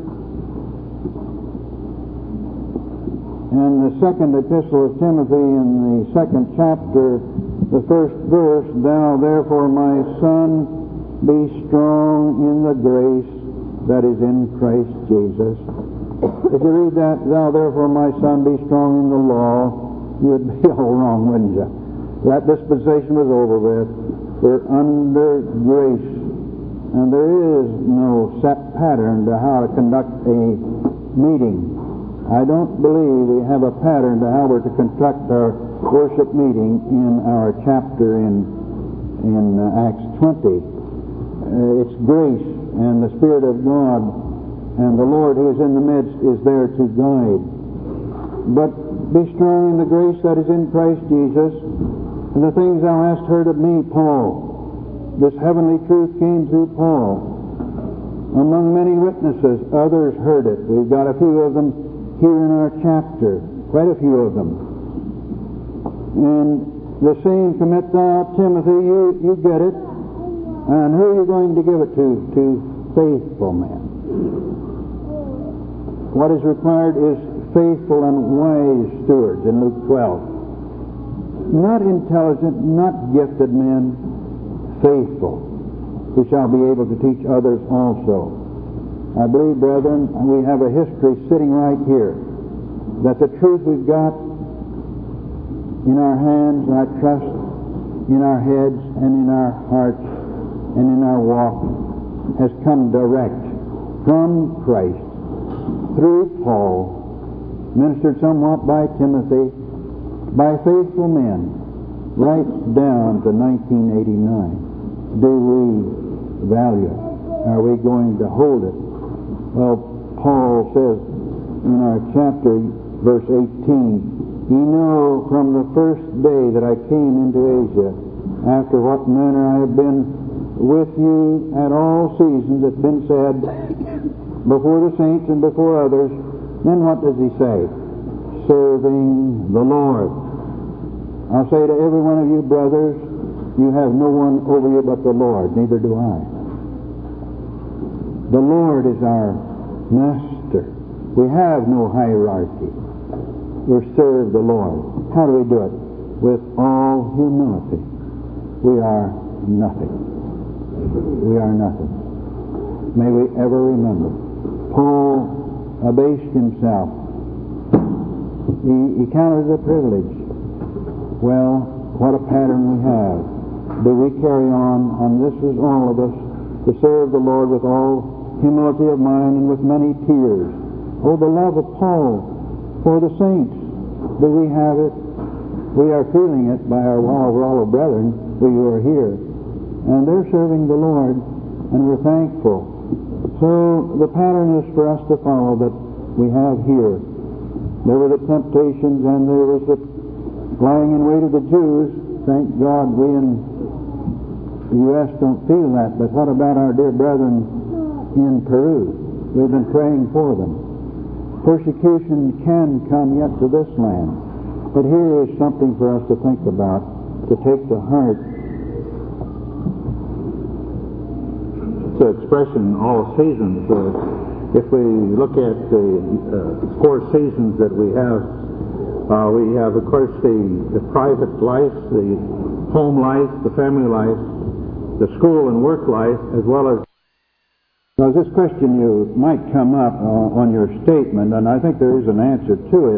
And the second epistle of Timothy in the second chapter, the first verse, thou therefore, my son, be strong in the grace that is in Christ Jesus. If you read that, thou therefore, my son, be strong in the law, you'd be all wrong, wouldn't you? That dispensation was over with. We're under grace. And there is no set pattern to how to conduct a meeting. I don't believe we have a pattern to how we're to conduct our worship meeting in our chapter in in uh, Acts twenty. Uh, it's grace and the Spirit of God and the Lord who is in the midst is there to guide. But be strong in the grace that is in Christ Jesus. And the things thou hast heard of me, Paul. This heavenly truth came through Paul. Among many witnesses, others heard it. We've got a few of them here in our chapter, quite a few of them. And the same commit thou, Timothy, you, you get it. And who are you going to give it to? To faithful men. What is required is faithful and wise stewards in Luke twelve. Not intelligent, not gifted men, faithful, who shall be able to teach others also. I believe, brethren, we have a history sitting right here, that the truth we've got in our hands, and I trust in our heads and in our hearts and in our walk, has come direct from Christ through Paul, ministered somewhat by Timothy, by faithful men, right down to nineteen eighty-nine. Do we value it? Are we going to hold it? Well, Paul says in our chapter, verse eighteen, ye know from the first day that I came into Asia, after what manner I have been with you at all seasons. It's been said before the saints and before others. Then what does he say? Serving the Lord. I'll say to every one of you, brothers, you have no one over you but the Lord. Neither do I. The Lord is our master. We have no hierarchy. We serve the Lord. How do we do it? With all humility. We are nothing. We are nothing. May we ever remember. Paul abased himself. He, he counted it a privilege. Well, what a pattern we have. Do we carry on, and this is all of us, to serve the Lord with all humility of mind and with many tears. Oh, the love of Paul for the saints. Do we have it? We are feeling it by our all brethren who are here. And they're serving the Lord, and we're thankful. So the pattern is for us to follow that we have here. There were the temptations and there was the lying in wait of the Jews. Thank God we in the U S don't feel that, but what about our dear brethren in Peru? We've been praying for them. Persecution can come yet to this land, but here is something for us to think about, to take to heart. It's an expression, all seasons. Uh, if we look at the uh, four seasons that we have, uh, we have, of course, the, the private life, the home life, the family life, the school and work life, as well as... Now, this question you might come up uh, on your statement, and I think there is an answer to it.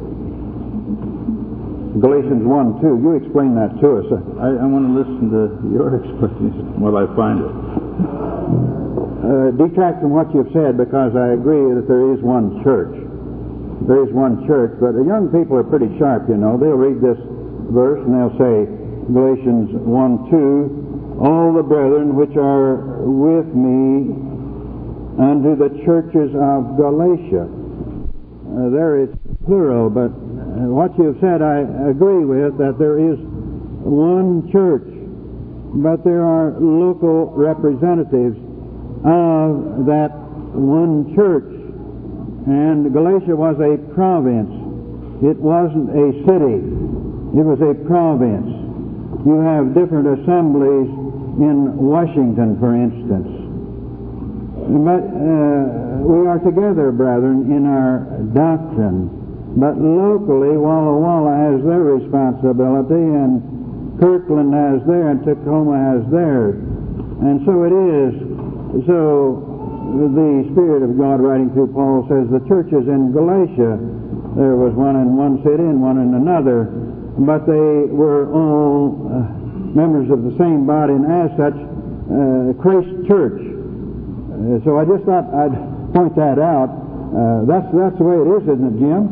Galatians one two, you explain that to us. I, I want to listen to your explanation while I find it. Uh, detract from what you've said, because I agree that there is one church. There is one church, but the young people are pretty sharp, you know. They'll read this verse, and they'll say, Galatians one two, all the brethren which are with me unto the churches of Galatia. Uh, there it's plural, but uh, what you've said I agree with, that there is one church, but there are local representatives of that one church. And Galatia was a province. It wasn't a city. It was a province. You have different assemblies in Washington, for instance. But uh, we are together, brethren, in our doctrine. But locally, Walla Walla has their responsibility, and Kirkland has theirs, and Tacoma has theirs. And so it is. So the Spirit of God writing through Paul says the churches in Galatia, there was one in one city and one in another, but they were all uh, members of the same body, and as such, uh, Christ Church. Uh, so I just thought I'd point that out. Uh, that's that's the way it is, isn't it, Jim?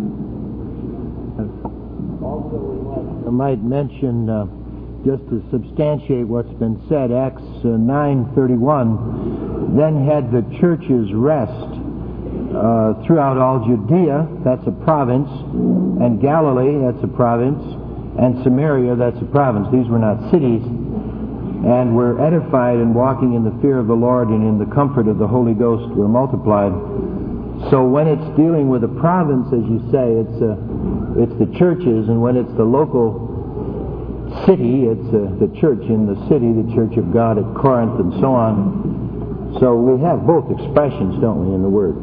Also, I might mention, uh, just to substantiate what's been said, Acts uh, nine thirty-one, then had the churches rest uh, throughout all Judea, that's a province, and Galilee, that's a province, and Samaria, that's a province. These were not cities, and were edified and walking in the fear of the Lord and in the comfort of the Holy Ghost were multiplied. So when it's dealing with a province, as you say, it's uh, it's the churches, and when it's the local city, it's uh, the church in the city, the Church of God at Corinth, and so on. So we have both expressions, don't we, in the Word?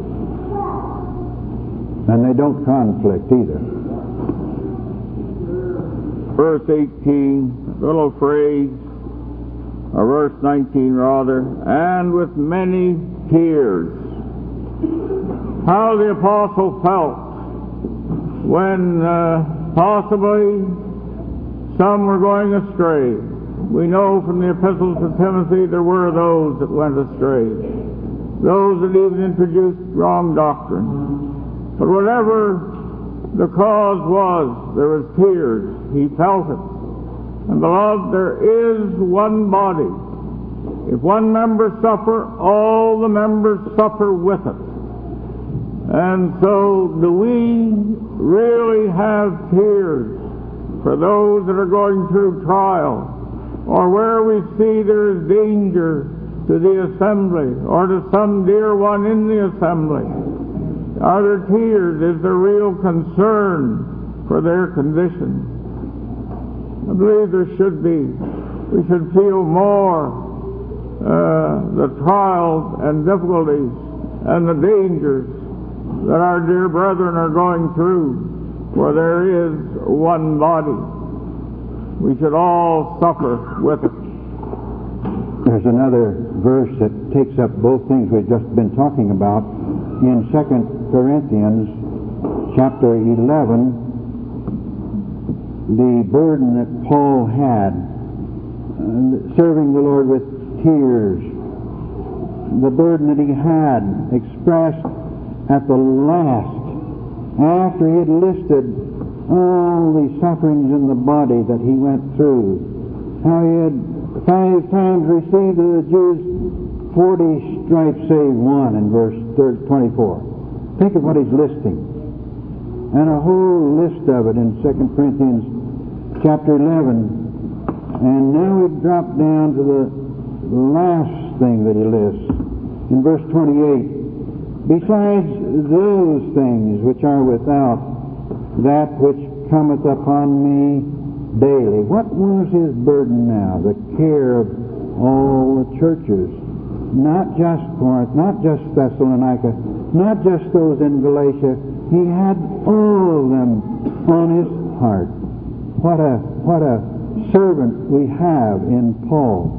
And they don't conflict either. Verse eighteen, little phrase, or verse nineteen rather, and with many tears. How the apostle felt when uh, possibly some were going astray. We know from the epistles to Timothy there were those that went astray, those that even introduced wrong doctrine. But whatever the cause was, there was tears. He felt it. And beloved, there is one body. If one member suffer, all the members suffer with it. And so, do we really have tears for those that are going through trial, or where we see there is danger to the assembly, or to some dear one in the assembly? Are there tears? Is there real concern for their condition? I believe there should be. We should feel more uh, the trials and difficulties and the dangers that our dear brethren are going through, for there is one body. We should all suffer with it. There's another verse that takes up both things we've just been talking about in Second Corinthians chapter eleven. The burden that Paul had, uh, serving the Lord with tears, the burden that he had expressed at the last, after he had listed all the sufferings in the body that he went through, how he had five times received of the Jews forty stripes save one in verse twenty-four. Think of what he's listing. And a whole list of it in Second Corinthians chapter eleven. And now we drop down to the last thing that he lists in verse twenty-eight. Besides those things which are without, that which cometh upon me daily. What was his burden now? The care of all the churches. Not just Corinth, not just Thessalonica, not just those in Galatia. He had all of them on his heart. What a, what a servant we have in Paul.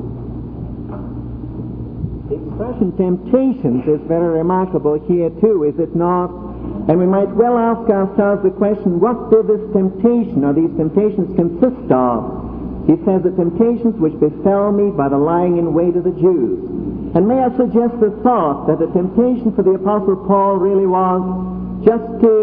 The expression temptations is very remarkable here too, is it not? And we might well ask ourselves the question, what did this temptation or these temptations consist of? He says, the temptations which befell me by the lying in wait of the Jews. And may I suggest the thought that the temptation for the Apostle Paul really was just to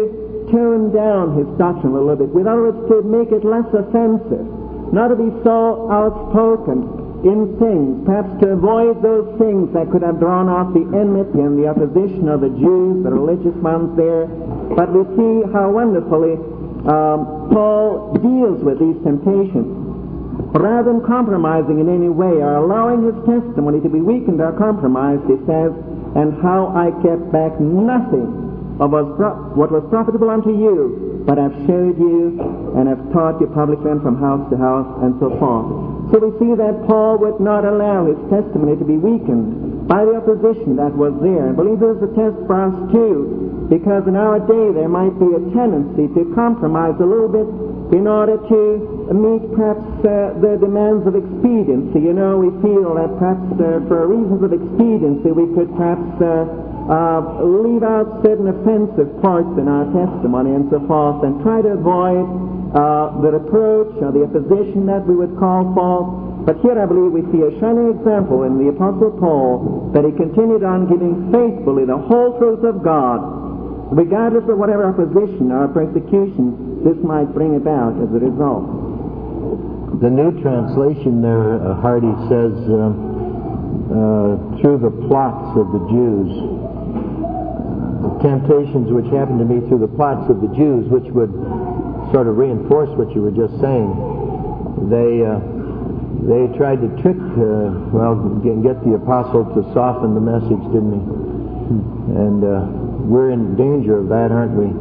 tone down his doctrine a little bit. In other words, to make it less offensive. Not to be so outspoken in things, perhaps to avoid those things that could have drawn out the enmity and the opposition of the Jews, the religious ones there. But we see how wonderfully um, Paul deals with these temptations. Rather than compromising in any way or allowing his testimony to be weakened or compromised, he says, and how I kept back nothing of what was profitable unto you, but have showed you and have taught you publicly and from house to house and so forth. So we see that Paul would not allow his testimony to be weakened by the opposition that was there. I believe there's a test for us too, because in our day there might be a tendency to compromise a little bit in order to meet perhaps uh, the demands of expediency. You know, we feel that perhaps uh, for reasons of expediency we could perhaps uh, uh, leave out certain offensive parts in our testimony and so forth and try to avoid uh, the reproach or the opposition that we would call for. But here I believe we see a shining example in the Apostle Paul that he continued on giving faithfully the whole truth of God, regardless of whatever opposition or persecution this might bring about as a result. The New Translation there, uh, Hardy says, uh, uh, through the plots of the Jews, uh, temptations which happened to me through the plots of the Jews, which would sort of reinforce what you were just saying. They uh, they tried to trick, uh, well, get, get the apostle to soften the message, didn't he? And uh, we're in danger of that, aren't we?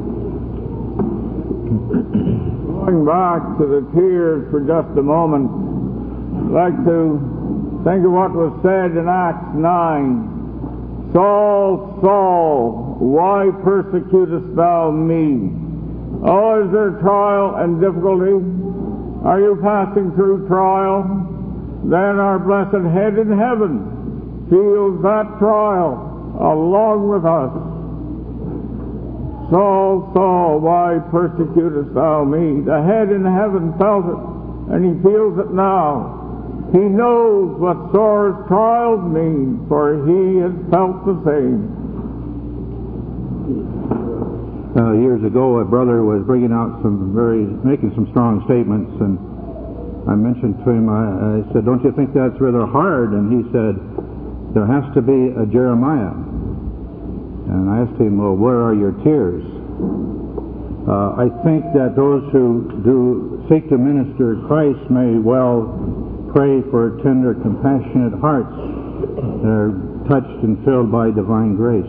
Going back to the tears for just a moment, I'd like to think of what was said in Acts nine. Saul, Saul, why persecutest thou me? Oh, is there trial and difficulty? Are you passing through trial? Then our blessed head in heaven feels that trial along with us. Saul, Saul, why persecutest thou me? The head in heaven felt it, and he feels it now. He knows what sore trials mean, for he has felt the same. Uh, years ago, a brother was bringing out some very, making some strong statements, and I mentioned to him, I, I said, don't you think that's rather hard? And he said, there has to be a Jeremiah. And I asked him, well, where are your tears? Uh, I think that those who do seek to minister Christ may well pray for tender, compassionate hearts that are touched and filled by divine grace.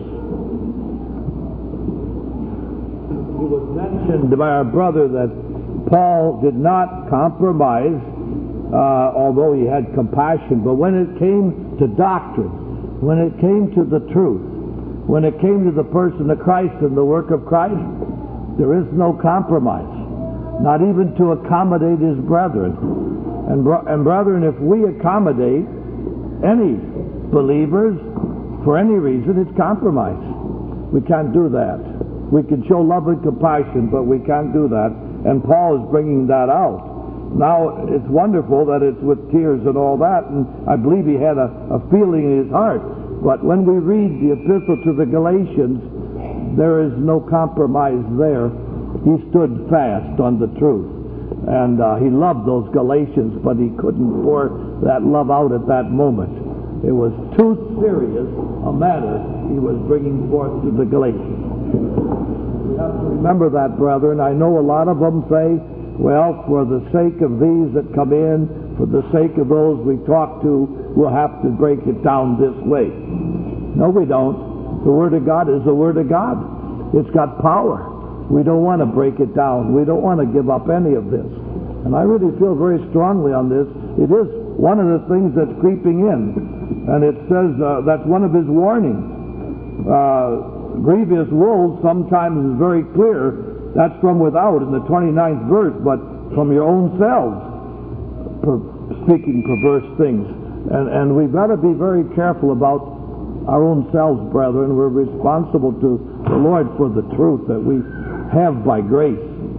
It was mentioned by our brother that Paul did not compromise, uh, although he had compassion, but when it came to doctrine, when it came to the truth, when it came to the person of Christ and the work of Christ, there is no compromise, not even to accommodate his brethren. And, bro- and brethren, if we accommodate any believers for any reason, it's compromise. We can't do that. We can show love and compassion, but we can't do that. And Paul is bringing that out. Now, it's wonderful that it's with tears and all that, and I believe he had a, a feeling in his heart. But when we read the epistle to the Galatians, there is no compromise there. He stood fast on the truth. And uh, he loved those Galatians, but he couldn't pour that love out at that moment. It was too serious a matter he was bringing forth to the Galatians. We have to remember that, brethren. I know a lot of them say, well, for the sake of these that come in, for the sake of those we talk to, we'll have to break it down this way. No, we don't. The Word of God is the Word of God. It's got power. We don't want to break it down. We don't want to give up any of this. And I really feel very strongly on this. It is one of the things that's creeping in. And it says uh, that's one of his warnings. Uh, grievous wolves sometimes is very clear. That's from without in the twenty-ninth verse, but from your own selves, per, speaking perverse things. And, and we've got to be very careful about our own selves, brethren. We're responsible to the Lord for the truth that we have by grace.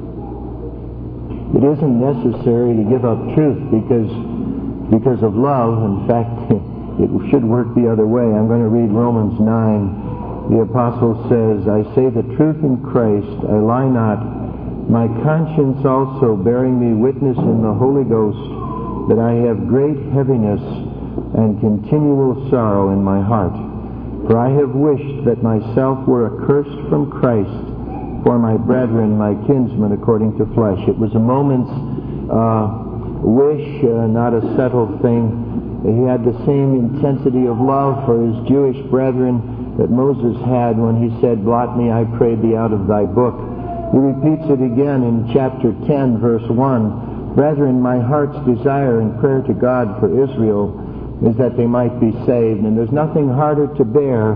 It isn't necessary to give up truth because because of love. In fact, it should work the other way. I'm going to read Romans nine the apostle says, I say the truth in Christ, I lie not, my conscience also bearing me witness in the Holy Ghost, that I have great heaviness and continual sorrow in my heart. For I have wished that myself were accursed from Christ for my brethren, my kinsmen, according to flesh. It was a moment's uh, wish, uh, not a settled thing. He had the same intensity of love for his Jewish brethren that Moses had when he said, blot me, I pray thee, out of thy book. He repeats it again in chapter ten, verse one. Brethren, my heart's desire and prayer to God for Israel is that they might be saved. And there's nothing harder to bear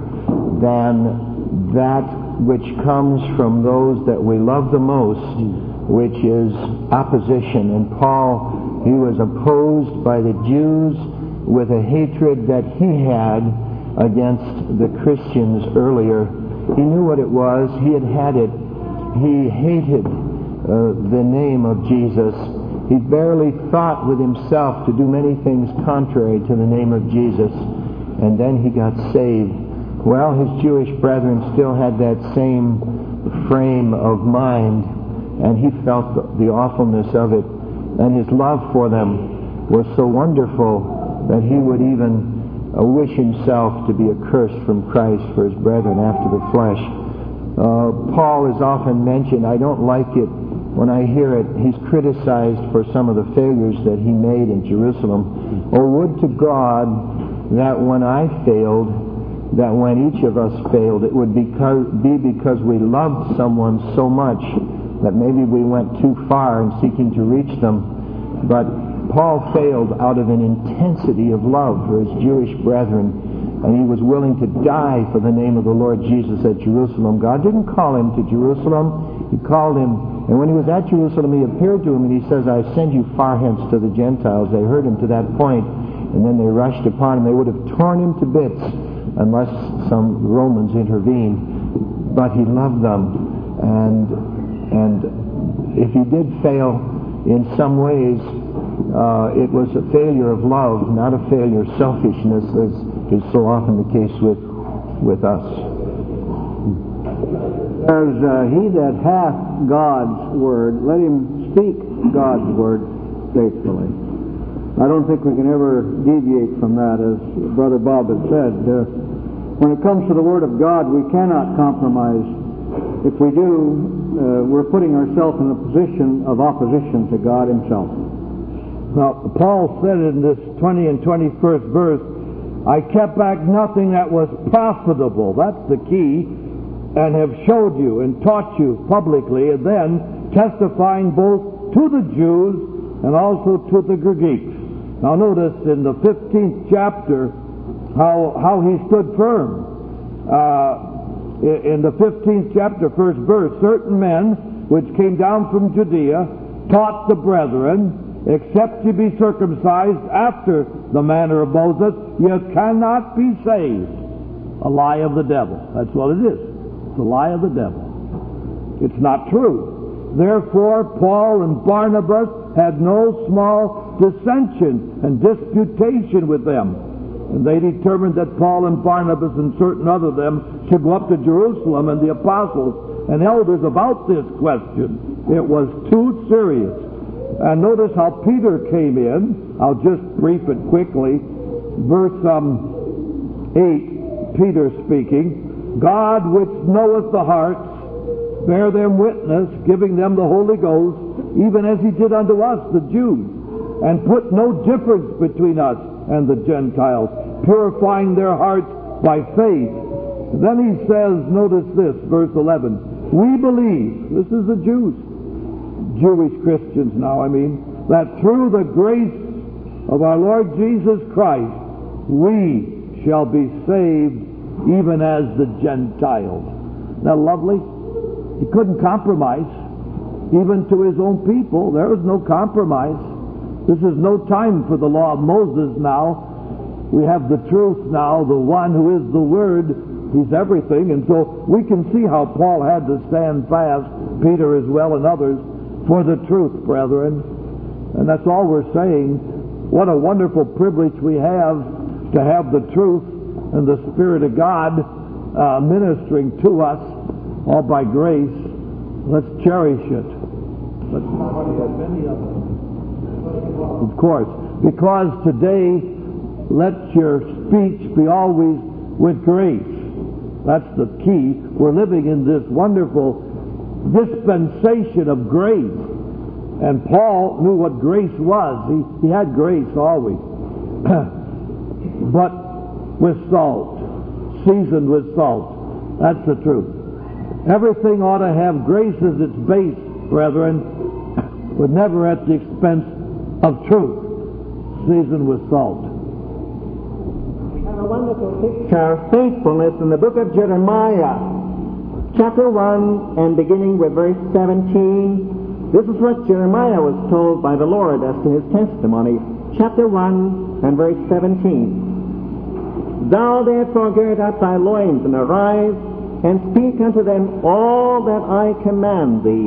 than that which comes from those that we love the most, which is opposition. And Paul, he was opposed by the Jews with a hatred that he had against the Christians earlier. He knew what it was. He had had it. He hated uh, the name of Jesus. He barely thought with himself to do many things contrary to the name of Jesus. And then he got saved. Well, his Jewish brethren still had that same frame of mind, and he felt the awfulness of it. And his love for them was so wonderful that he would even uh, wish himself to be accursed from Christ for his brethren after the flesh. Uh, Paul is often mentioned. I don't like it when I hear it. He's criticized for some of the failures that he made in Jerusalem. Oh, would to God that when I failed, that when each of us failed, it would because, be because we loved someone so much that maybe we went too far in seeking to reach them. But Paul failed out of an intensity of love for his Jewish brethren, and he was willing to die for the name of the Lord Jesus at Jerusalem. God didn't call him to Jerusalem. He called him, and when he was at Jerusalem, he appeared to him, and he says, I send you far hence to the Gentiles. They heard him to that point, and then they rushed upon him. They would have torn him to bits unless some Romans intervened. But he loved them, and and if he did fail in some ways, uh, it was a failure of love, not a failure of selfishness, as is so often the case with with us. There's uh, he that hath God's word, let him speak God's word faithfully. I don't think we can ever deviate from that, as Brother Bob had said. Uh, when it comes to the Word of God, we cannot compromise. If we do, uh, we're putting ourselves in a position of opposition to God Himself. Now, Paul said in this twentieth and twenty-first verse, I kept back nothing that was profitable. That's the key. And have showed you and taught you publicly, and then testifying both to the Jews and also to the Greeks. Now notice in the fifteenth chapter how how he stood firm. Uh, in the fifteenth chapter, first verse, certain men which came down from Judea taught the brethren, except ye be circumcised after the manner of Moses, ye cannot be saved. A lie of the devil. That's what it is. It's a lie of the devil. It's not true. Therefore, Paul and Barnabas had no small dissension and disputation with them. And they determined that Paul and Barnabas and certain other of them should go up to Jerusalem and the apostles and elders about this question. It was too serious. And notice how Peter came in. I'll just brief it quickly. Verse um, eight, Peter speaking. God which knoweth the hearts, bear them witness, giving them the Holy Ghost, even as He did unto us, the Jews, and put no difference between us and the Gentiles, purifying their hearts by faith. Then he says, notice this, verse eleven, we believe, this is the Jews, Jewish Christians now, I mean, that through the grace of our Lord Jesus Christ, we shall be saved even as the Gentiles. Isn't that lovely? He couldn't compromise. Even to his own people, there was no compromise. This is no time for the law of Moses now. We have the truth now, the one who is the Word. He's everything. And so we can see how Paul had to stand fast, Peter as well and others, for the truth, brethren. And that's all we're saying. What a wonderful privilege we have to have the truth and the Spirit of God uh, ministering to us, all by grace. Let's cherish it. Let's not forget any of it. Of course, because today, let your speech be always with grace. That's the key. We're living in this wonderful dispensation of grace. And Paul knew what grace was. He, he had grace always. But with salt. Seasoned with salt. That's the truth. Everything ought to have grace as its base, brethren, but never at the expense of truth. Seasoned with salt. We have a wonderful picture of faithfulness in the book of Jeremiah, chapter one, and beginning with verse seventeen. This is what Jeremiah was told by the Lord as to his testimony. Chapter one and verse seventeen. Thou therefore gird up thy loins and arise, and speak unto them all that I command thee.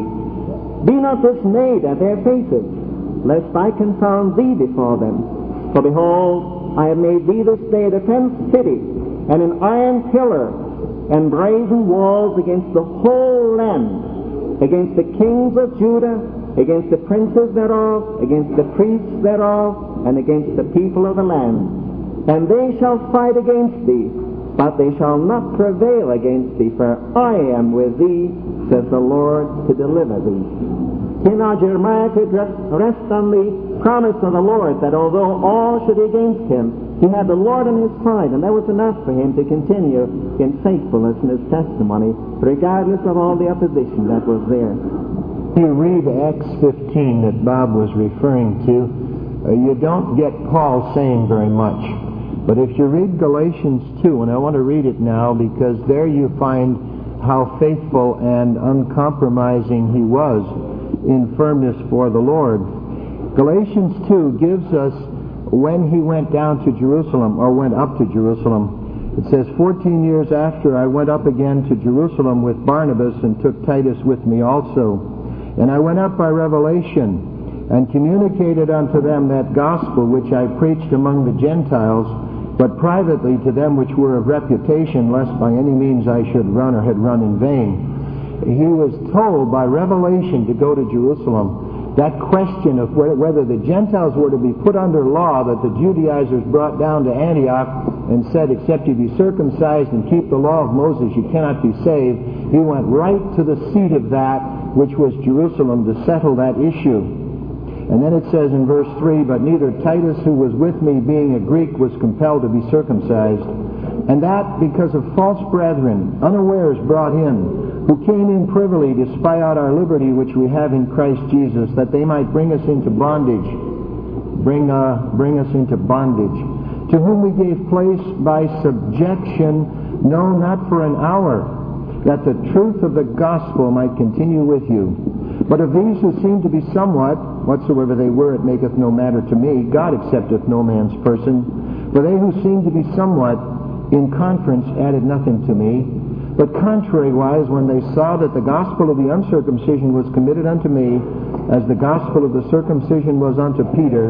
Be not dismayed at their faces, lest I confound thee before them. For behold, I have made thee this day a fenced city, and an iron pillar, and brazen walls against the whole land, against the kings of Judah, against the princes thereof, against the priests thereof, and against the people of the land. And they shall fight against thee, but they shall not prevail against thee, for I am with thee, says the Lord, to deliver thee. Here now Jeremiah could rest on the promise of the Lord that although all should be against him, he had the Lord on his side, and that was enough for him to continue in faithfulness in his testimony, regardless of all the opposition that was there. You read Acts fifteen that Bob was referring to, uh, you don't get Paul saying very much. But if you read Galatians two, and I want to read it now because there you find how faithful and uncompromising he was in firmness for the Lord. Galatians two gives us when he went down to Jerusalem, or went up to Jerusalem. It says, fourteen years after I went up again to Jerusalem with Barnabas, and took Titus with me also. And I went up by revelation, and communicated unto them that gospel which I preached among the Gentiles, but privately to them which were of reputation, lest by any means I should run or had run in vain. He was told by revelation to go to Jerusalem. That question of whether the Gentiles were to be put under law that the Judaizers brought down to Antioch and said, except you be circumcised and keep the law of Moses, you cannot be saved. He went right to the seat of that, which was Jerusalem, to settle that issue. And then it says in verse three, but neither Titus, who was with me, being a Greek, was compelled to be circumcised. And that because of false brethren, unawares brought in, who came in privily to spy out our liberty which we have in Christ Jesus, that they might bring us into bondage. Bring, uh, bring us into bondage. To whom we gave place by subjection, no, not for an hour, that the truth of the gospel might continue with you. But of these who seem to be somewhat, whatsoever they were, it maketh no matter to me. God accepteth no man's person. For they who seem to be somewhat, in conference added nothing to me. But contrariwise, when they saw that the gospel of the uncircumcision was committed unto me, as the gospel of the circumcision was unto Peter,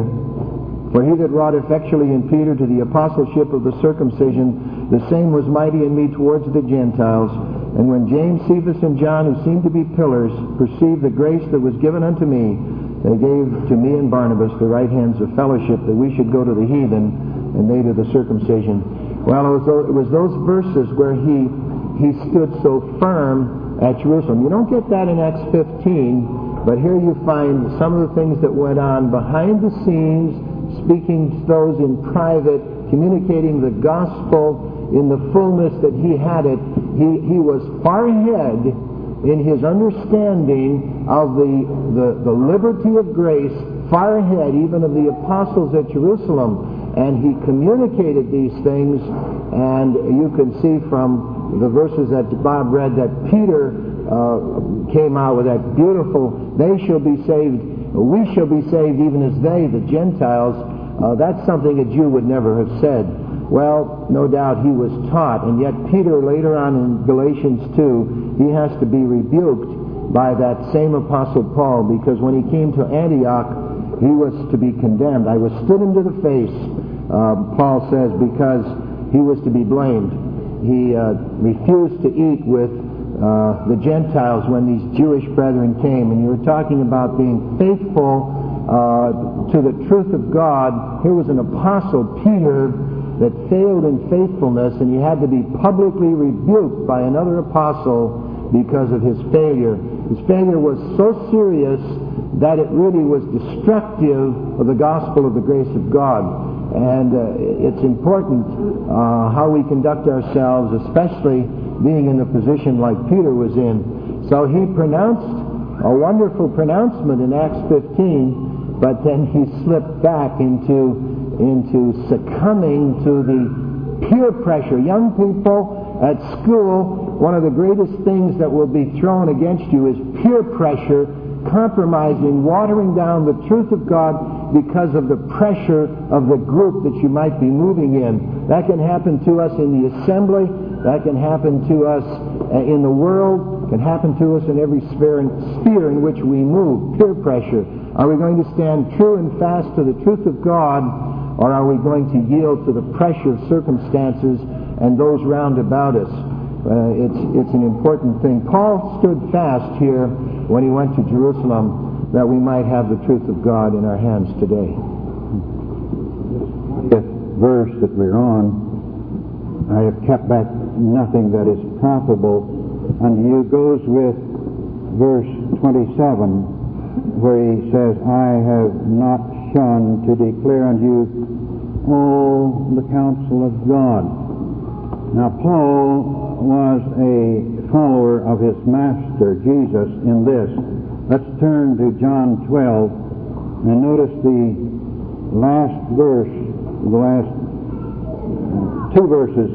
for he that wrought effectually in Peter to the apostleship of the circumcision, the same was mighty in me towards the Gentiles. And when James, Cephas, and John, who seemed to be pillars, perceived the grace that was given unto me, they gave to me and Barnabas the right hands of fellowship, that we should go to the heathen, and they to the circumcision. Well, it was those, it was those verses where he he stood so firm at Jerusalem. You don't get that in Acts fifteen, but here you find some of the things that went on behind the scenes, speaking to those in private, communicating the gospel in the fullness that he had it. He, he was far ahead in his understanding of the, the, the liberty of grace, far ahead even of the apostles at Jerusalem. And he communicated these things, and you can see from the verses that Bob read that Peter uh, came out with that beautiful, they shall be saved, we shall be saved even as they, the Gentiles. Uh, that's something a Jew would never have said. Well, no doubt he was taught, and yet Peter later on in Galatians two, he has to be rebuked by that same Apostle Paul, because when he came to Antioch, he was to be condemned. I was stood him to the face, uh, Paul says, because he was to be blamed. he uh, refused to eat with uh, the Gentiles when these Jewish brethren came. And you were talking about being faithful uh, to the truth of God. Here was an apostle, Peter, that failed in faithfulness, and he had to be publicly rebuked by another apostle because of his failure. His failure was so serious that it really was destructive of the gospel of the grace of God. And uh, it's important uh, how we conduct ourselves, especially being in the position like Peter was in. So he pronounced a wonderful pronouncement in Acts fifteen, but then he slipped back into into succumbing to the peer pressure. Young people at school, one of the greatest things that will be thrown against you is peer pressure, compromising, watering down the truth of God because of the pressure of the group that you might be moving in. That can happen to us in the assembly. That can happen to us in the world. It can happen to us in every sphere in, sphere in which we move. Peer pressure. Are we going to stand true and fast to the truth of God, or are we going to yield to the pressure of circumstances and those round about us? Uh, it's, it's an important thing. Paul stood fast here when he went to Jerusalem, that we might have the truth of God in our hands today. This verse that we're on, I have kept back nothing that is profitable unto you, goes with verse twenty-seven, where he says, I have not shunned to declare unto you all the counsel of God. Now, Paul was a follower of his master, Jesus, in this. Let's turn to John twelve and notice the last verse, the last two verses.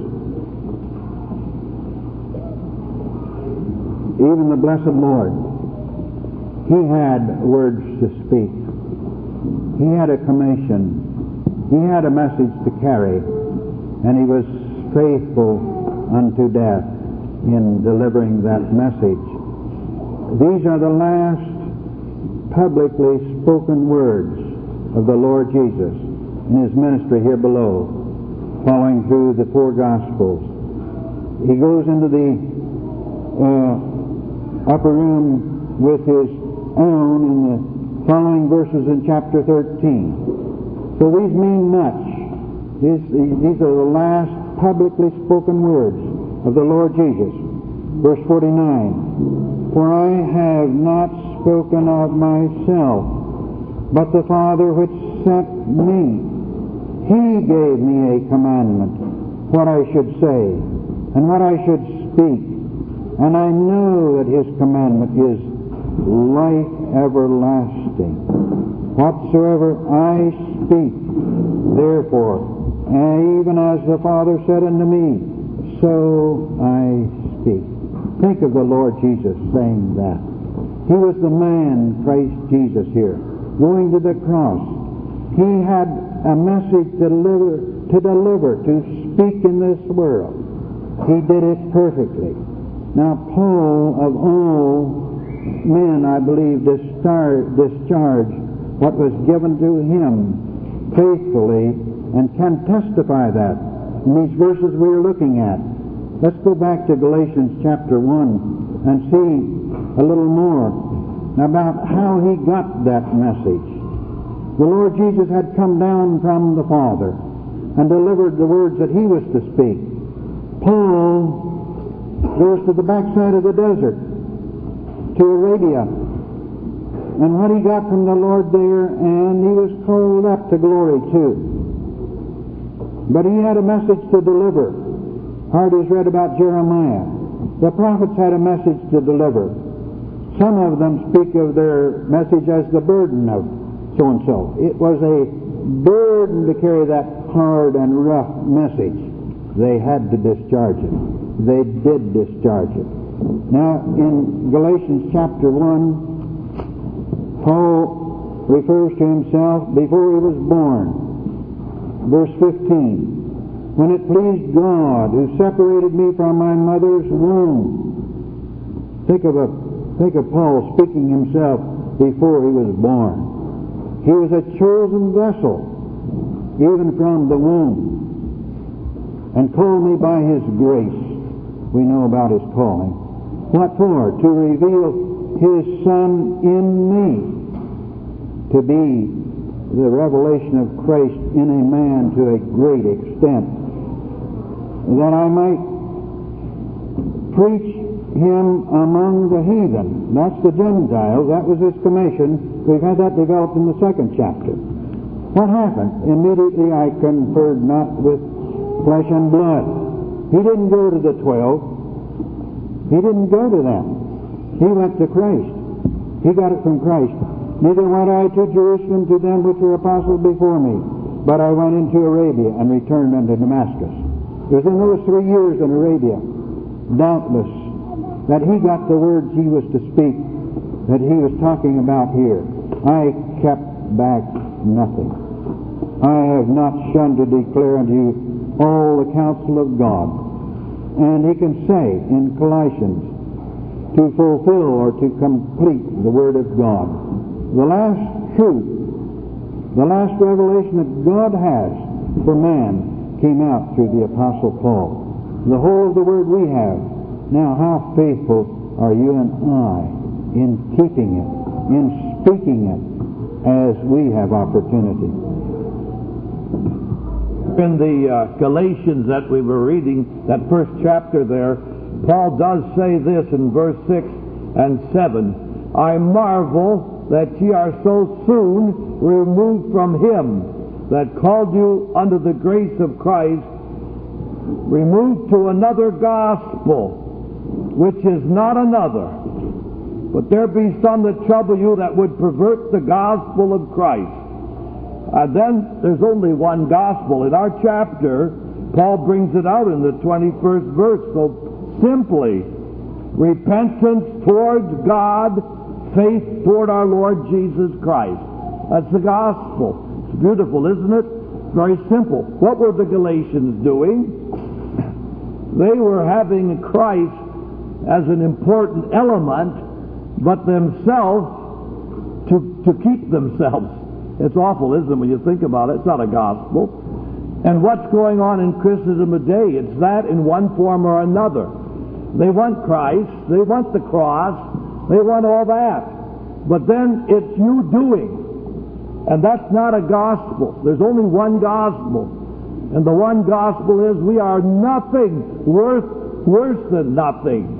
Even the blessed Lord, he had words to speak. He had a commission. He had a message to carry, and he was faithful unto death in delivering that message. These are the last publicly spoken words of the Lord Jesus in his ministry here below, following through the four Gospels. He goes into the uh, upper room with his own in the following verses in chapter thirteen. So these mean much. These, these are the last publicly spoken words of the Lord Jesus. Verse forty-nine, for I have not spoken of myself, but the Father which sent me, he gave me a commandment, what I should say, and what I should speak. And I know that his commandment is life everlasting. Whatsoever I speak, therefore, and even as the Father said unto me, so I speak. Think of the Lord Jesus saying that. He was the man, Christ Jesus here, going to the cross. He had a message to deliver, to deliver, to speak in this world. He did it perfectly. Now, Paul, of all men, I believe, discharged what was given to him faithfully, and can testify that in these verses we are looking at. Let's go back to Galatians chapter one and see a little more about how he got that message. The Lord Jesus had come down from the Father and delivered the words that he was to speak. Paul goes to the backside of the desert, to Arabia, and what he got from the Lord there, and he was called up to glory too. But he had a message to deliver. Hardy's read about Jeremiah. The prophets had a message to deliver. Some of them speak of their message as the burden of so-and-so. It was a burden to carry that hard and rough message. They had to discharge it. They did discharge it. Now, in Galatians chapter one, Paul refers to himself before he was born. Verse fifteen, when it pleased God who separated me from my mother's womb. Think of a think of Paul speaking himself before he was born. He was a chosen vessel, even from the womb. and called me by his grace. We know about his calling. What for? To reveal his Son in me, to be the revelation of Christ in a man to a great extent, that I might preach him among the heathen. That's the Gentiles. That was his commission. We've had that developed in the second chapter. What happened? Immediately I conferred not with flesh and blood. He didn't go to the twelve. He didn't go to them. He went to Christ. He got it from Christ. Neither went I to Jerusalem to them which were apostles before me, but I went into Arabia and returned unto Damascus. It was in those three years in Arabia, doubtless, that he got the words he was to speak, that he was talking about here. I kept back nothing. I have not shunned to declare unto you all the counsel of God. And he can say in Colossians, to fulfill or to complete the Word of God. The last truth, the last revelation that God has for man came out through the Apostle Paul. The whole of the Word we have. Now, how faithful are you and I in keeping it, in speaking it, as we have opportunity? In the uh, Galatians that we were reading, that first chapter there, Paul does say this in verse six and seven, I marvel that ye are so soon removed from him that called you unto the grace of Christ, removed to another gospel, which is not another. But there be some that trouble you that would pervert the gospel of Christ. And then there's only one gospel. In our chapter, Paul brings it out in the twenty-first verse. So simply, repentance towards God, faith toward our Lord Jesus Christ. That's the gospel. It's beautiful, isn't it? Very simple. What were the Galatians doing? They were having Christ as an important element, but themselves to, to keep themselves. It's awful, isn't it, when you think about it? It's not a gospel. And what's going on in Christendom today? It's that in one form or another. They want Christ, they want the cross, they want all that. But then it's you doing. And that's not a gospel. There's only one gospel. And the one gospel is we are nothing worth worse than nothing.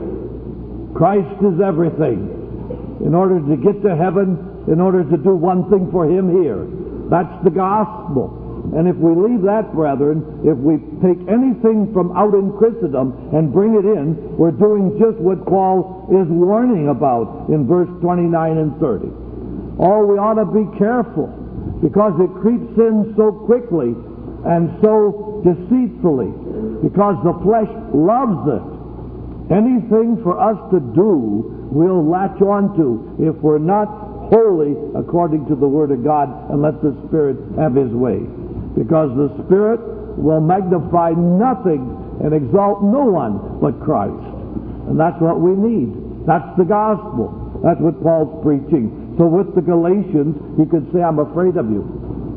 Christ is everything. In order to get to heaven, in order to do one thing for him here. That's the gospel. And if we leave that, brethren, if we take anything from out in Christendom and bring it in, we're doing just what Paul is warning about in verse twenty-nine and thirty. Oh, we ought to be careful, because it creeps in so quickly and so deceitfully, because the flesh loves it. Anything for us to do, we'll latch on to if we're not wholly according to the Word of God and let the Spirit have his way. Because the Spirit will magnify nothing and exalt no one but Christ. And that's what we need. That's the gospel. That's what Paul's preaching. So with the Galatians, he could say, I'm afraid of you.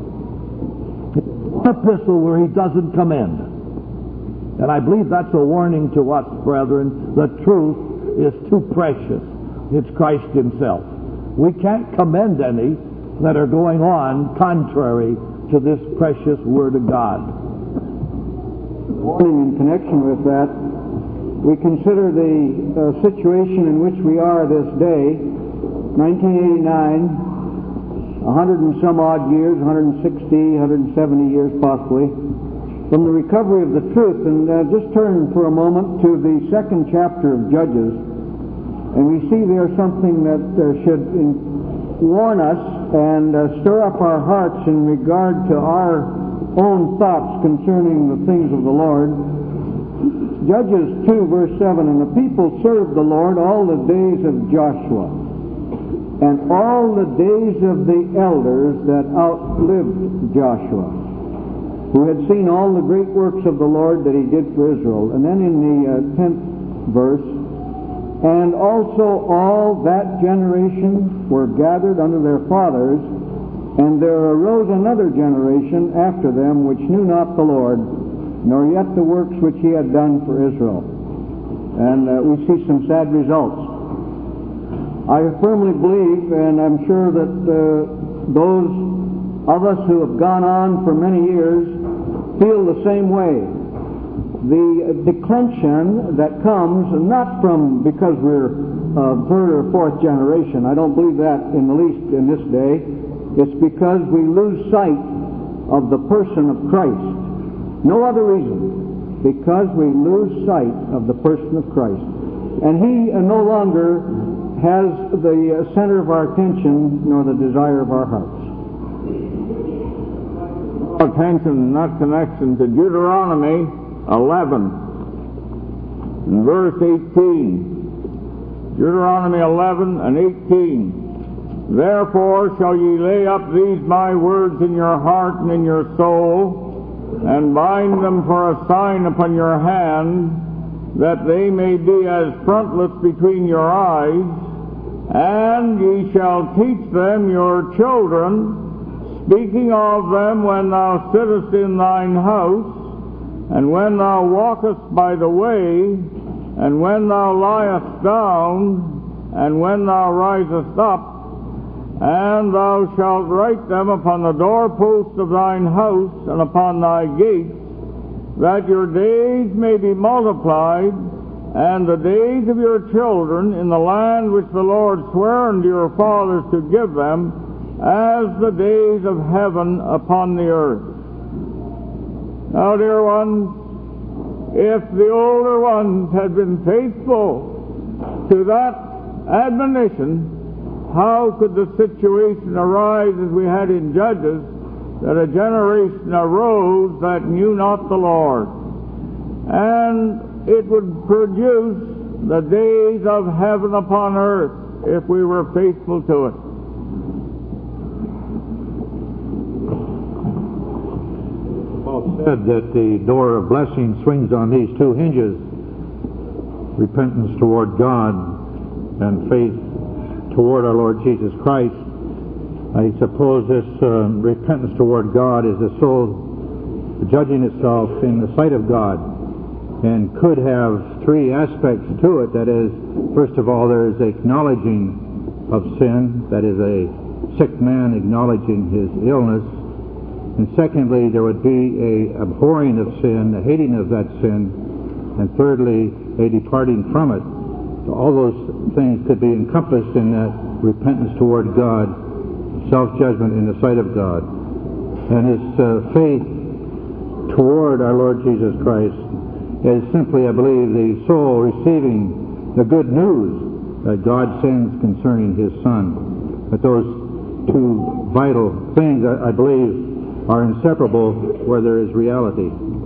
An epistle where he doesn't commend. And I believe that's a warning to us, brethren. The truth is too precious. It's Christ himself. We can't commend any that are going on contrary to this precious Word of God. Warning in connection with that, we consider the uh, situation in which we are this day, nineteen eighty-nine, a hundred and some odd years, one hundred sixty, one hundred seventy years possibly, from the recovery of the truth. And uh, just turn for a moment to the second chapter of Judges, and we see there something that uh, should in, warn us and uh, stir up our hearts in regard to our own thoughts concerning the things of the Lord. Judges two, verse seven, and the people served the Lord all the days of Joshua, and all the days of the elders that outlived Joshua, who had seen all the great works of the Lord that he did for Israel. And then in the uh, tenth verse, and also all that generation were gathered unto their fathers, and there arose another generation after them which knew not the Lord, nor yet the works which he had done for Israel. And uh, we see some sad results. I firmly believe, and I'm sure that uh, those of us who have gone on for many years feel the same way. The declension that comes, not from because we're uh, third or fourth generation, I don't believe that in the least in this day. It's because we lose sight of the person of Christ. No other reason. Because we lose sight of the person of Christ. And He uh, no longer has the uh, center of our attention nor the desire of our hearts. Attention, not connection, to Deuteronomy eleven, and verse eighteen. Deuteronomy eleven and eighteen. Therefore shall ye lay up these my words in your heart and in your soul, and bind them for a sign upon your hand, that they may be as frontlets between your eyes, and ye shall teach them your children, speaking of them when thou sittest in thine house, and when thou walkest by the way, and when thou liest down, and when thou risest up, and thou shalt write them upon the doorposts of thine house and upon thy gates, that your days may be multiplied, and the days of your children in the land which the Lord sware unto your fathers to give them, as the days of heaven upon the earth. Now, dear ones, if the older ones had been faithful to that admonition, how could the situation arise as we had in Judges, that a generation arose that knew not the Lord? And it would produce the days of heaven upon earth if we were faithful to it. Paul said that the door of blessing swings on these two hinges: repentance toward God and faith toward our Lord Jesus Christ. I suppose this uh, repentance toward God is the soul judging itself in the sight of God, and could have three aspects to it. That is, first of all, there is acknowledging of sin. That is, a sick man acknowledging his illness. And secondly, there would be a abhorring of sin, a hating of that sin. And thirdly, a departing from it. So all those things could be encompassed in that repentance toward God, self-judgment in the sight of God. And his uh, faith toward our Lord Jesus Christ is simply, I believe, the soul receiving the good news that God sends concerning His Son. But those two vital things, I, I believe, are inseparable where there is reality.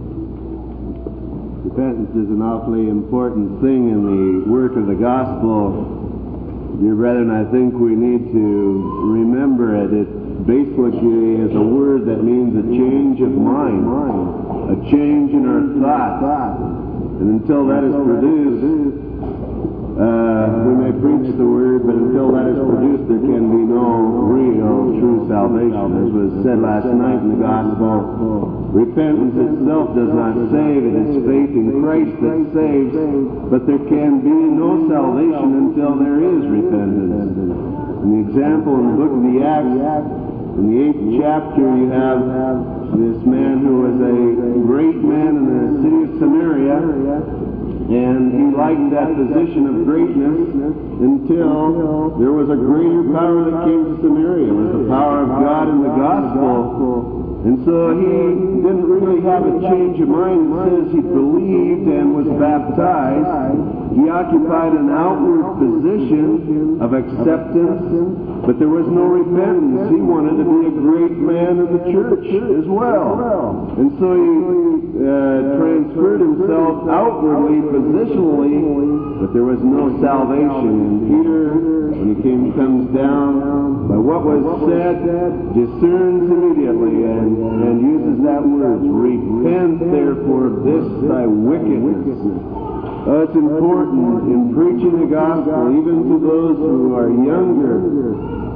Repentance is an awfully important thing in the work of the gospel. Dear brethren, I think we need to remember it. It basically is a word that means a change of mind, a change in our thoughts. And until that is produced, uh, we may preach the word, but until that is produced, there can be no real, true salvation. As was said last night in the gospel, repentance itself does not save. It is faith in Christ that saves. But there can be no salvation until there is repentance. And the example in the book of the Acts, in the eighth chapter, you have this man who was a great man in the city of Samaria, and he liked that position of greatness until there was a greater power that came to Samaria. It was the power of God in the gospel. And so he didn't really have a change of mind. It says he believed and was baptized. He occupied an outward position of acceptance, but there was no repentance. He wanted to be a great man of the church as well. And so he uh, transferred himself outwardly, positionally, but there was no salvation. And Peter, when he came, comes down, by what was said, discerns immediately and, and uses that word, repent therefore of this thy wickedness. Uh, it's important in preaching the gospel, even to those who are younger,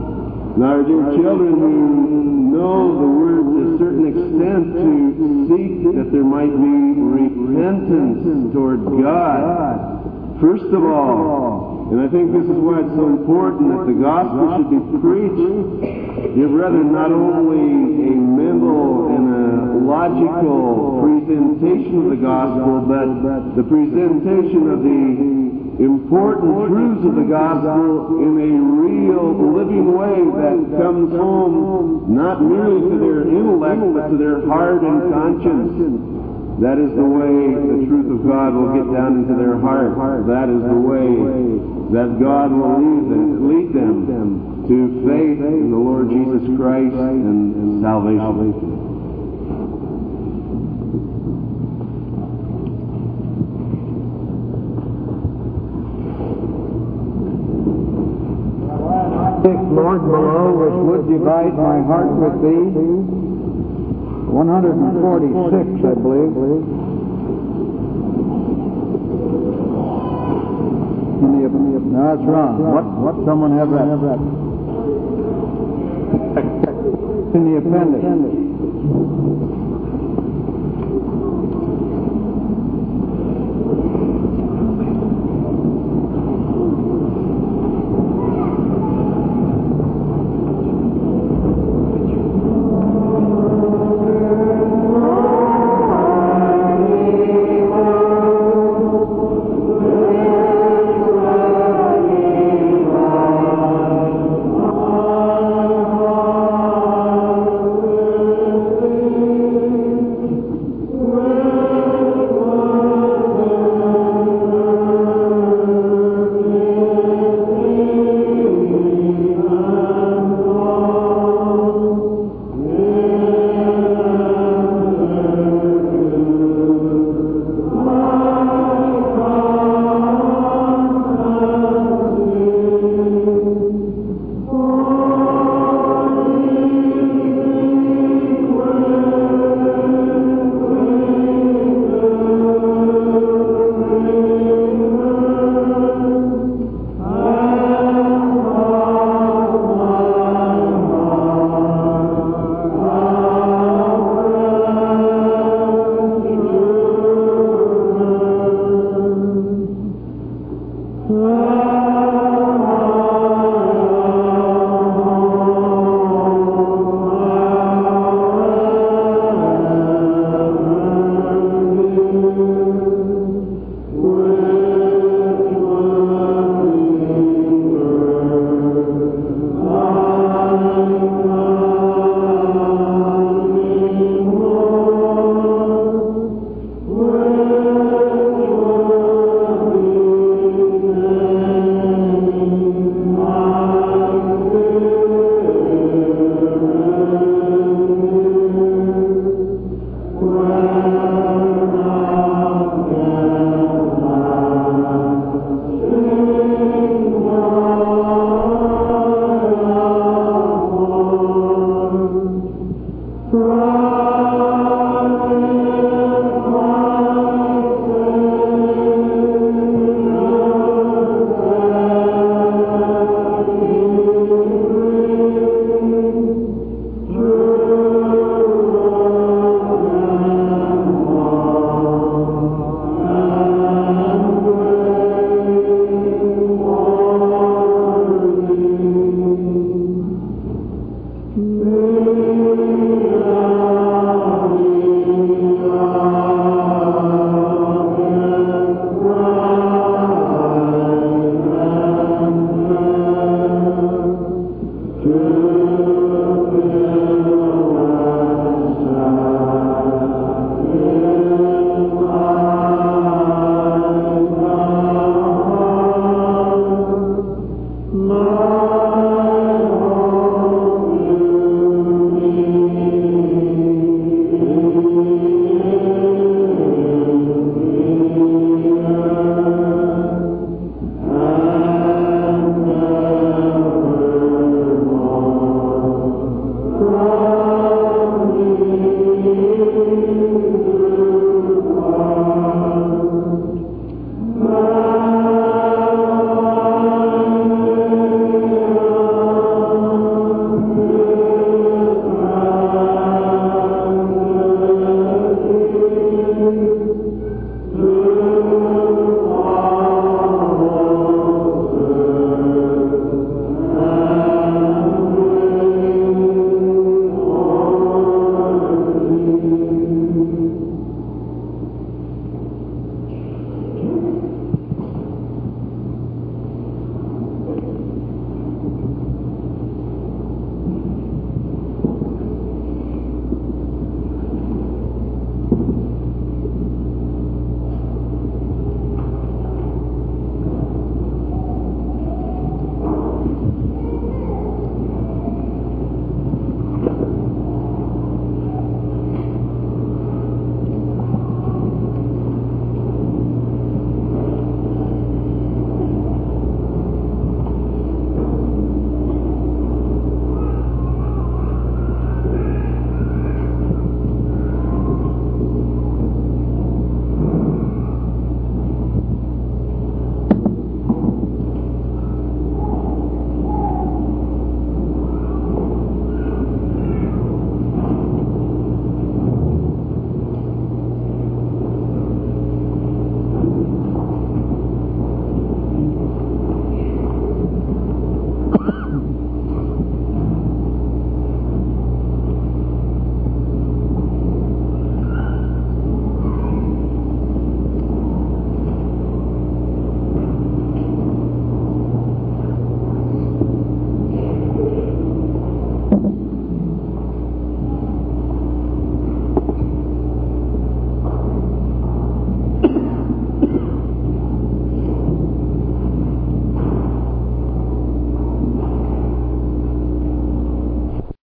Now, our dear children who know the word to a certain extent to seek that there might be repentance toward God, first of all, and I think this is why it's so important that the gospel should be preached, give rather not only a mental and a logical presentation of the gospel, but the presentation of the important truths of the gospel in a real, living way that comes home not merely to their intellect, but to their heart and conscience. That is the way the truth of God will get down into their heart. That is the way that God will lead them, lead them to faith in the Lord Jesus Christ and, and salvation. Lord below, which would divide my heart with thee. one hundred forty-six, I believe. In the, no, that's wrong. What? What? Someone have that? In the appendix. Oh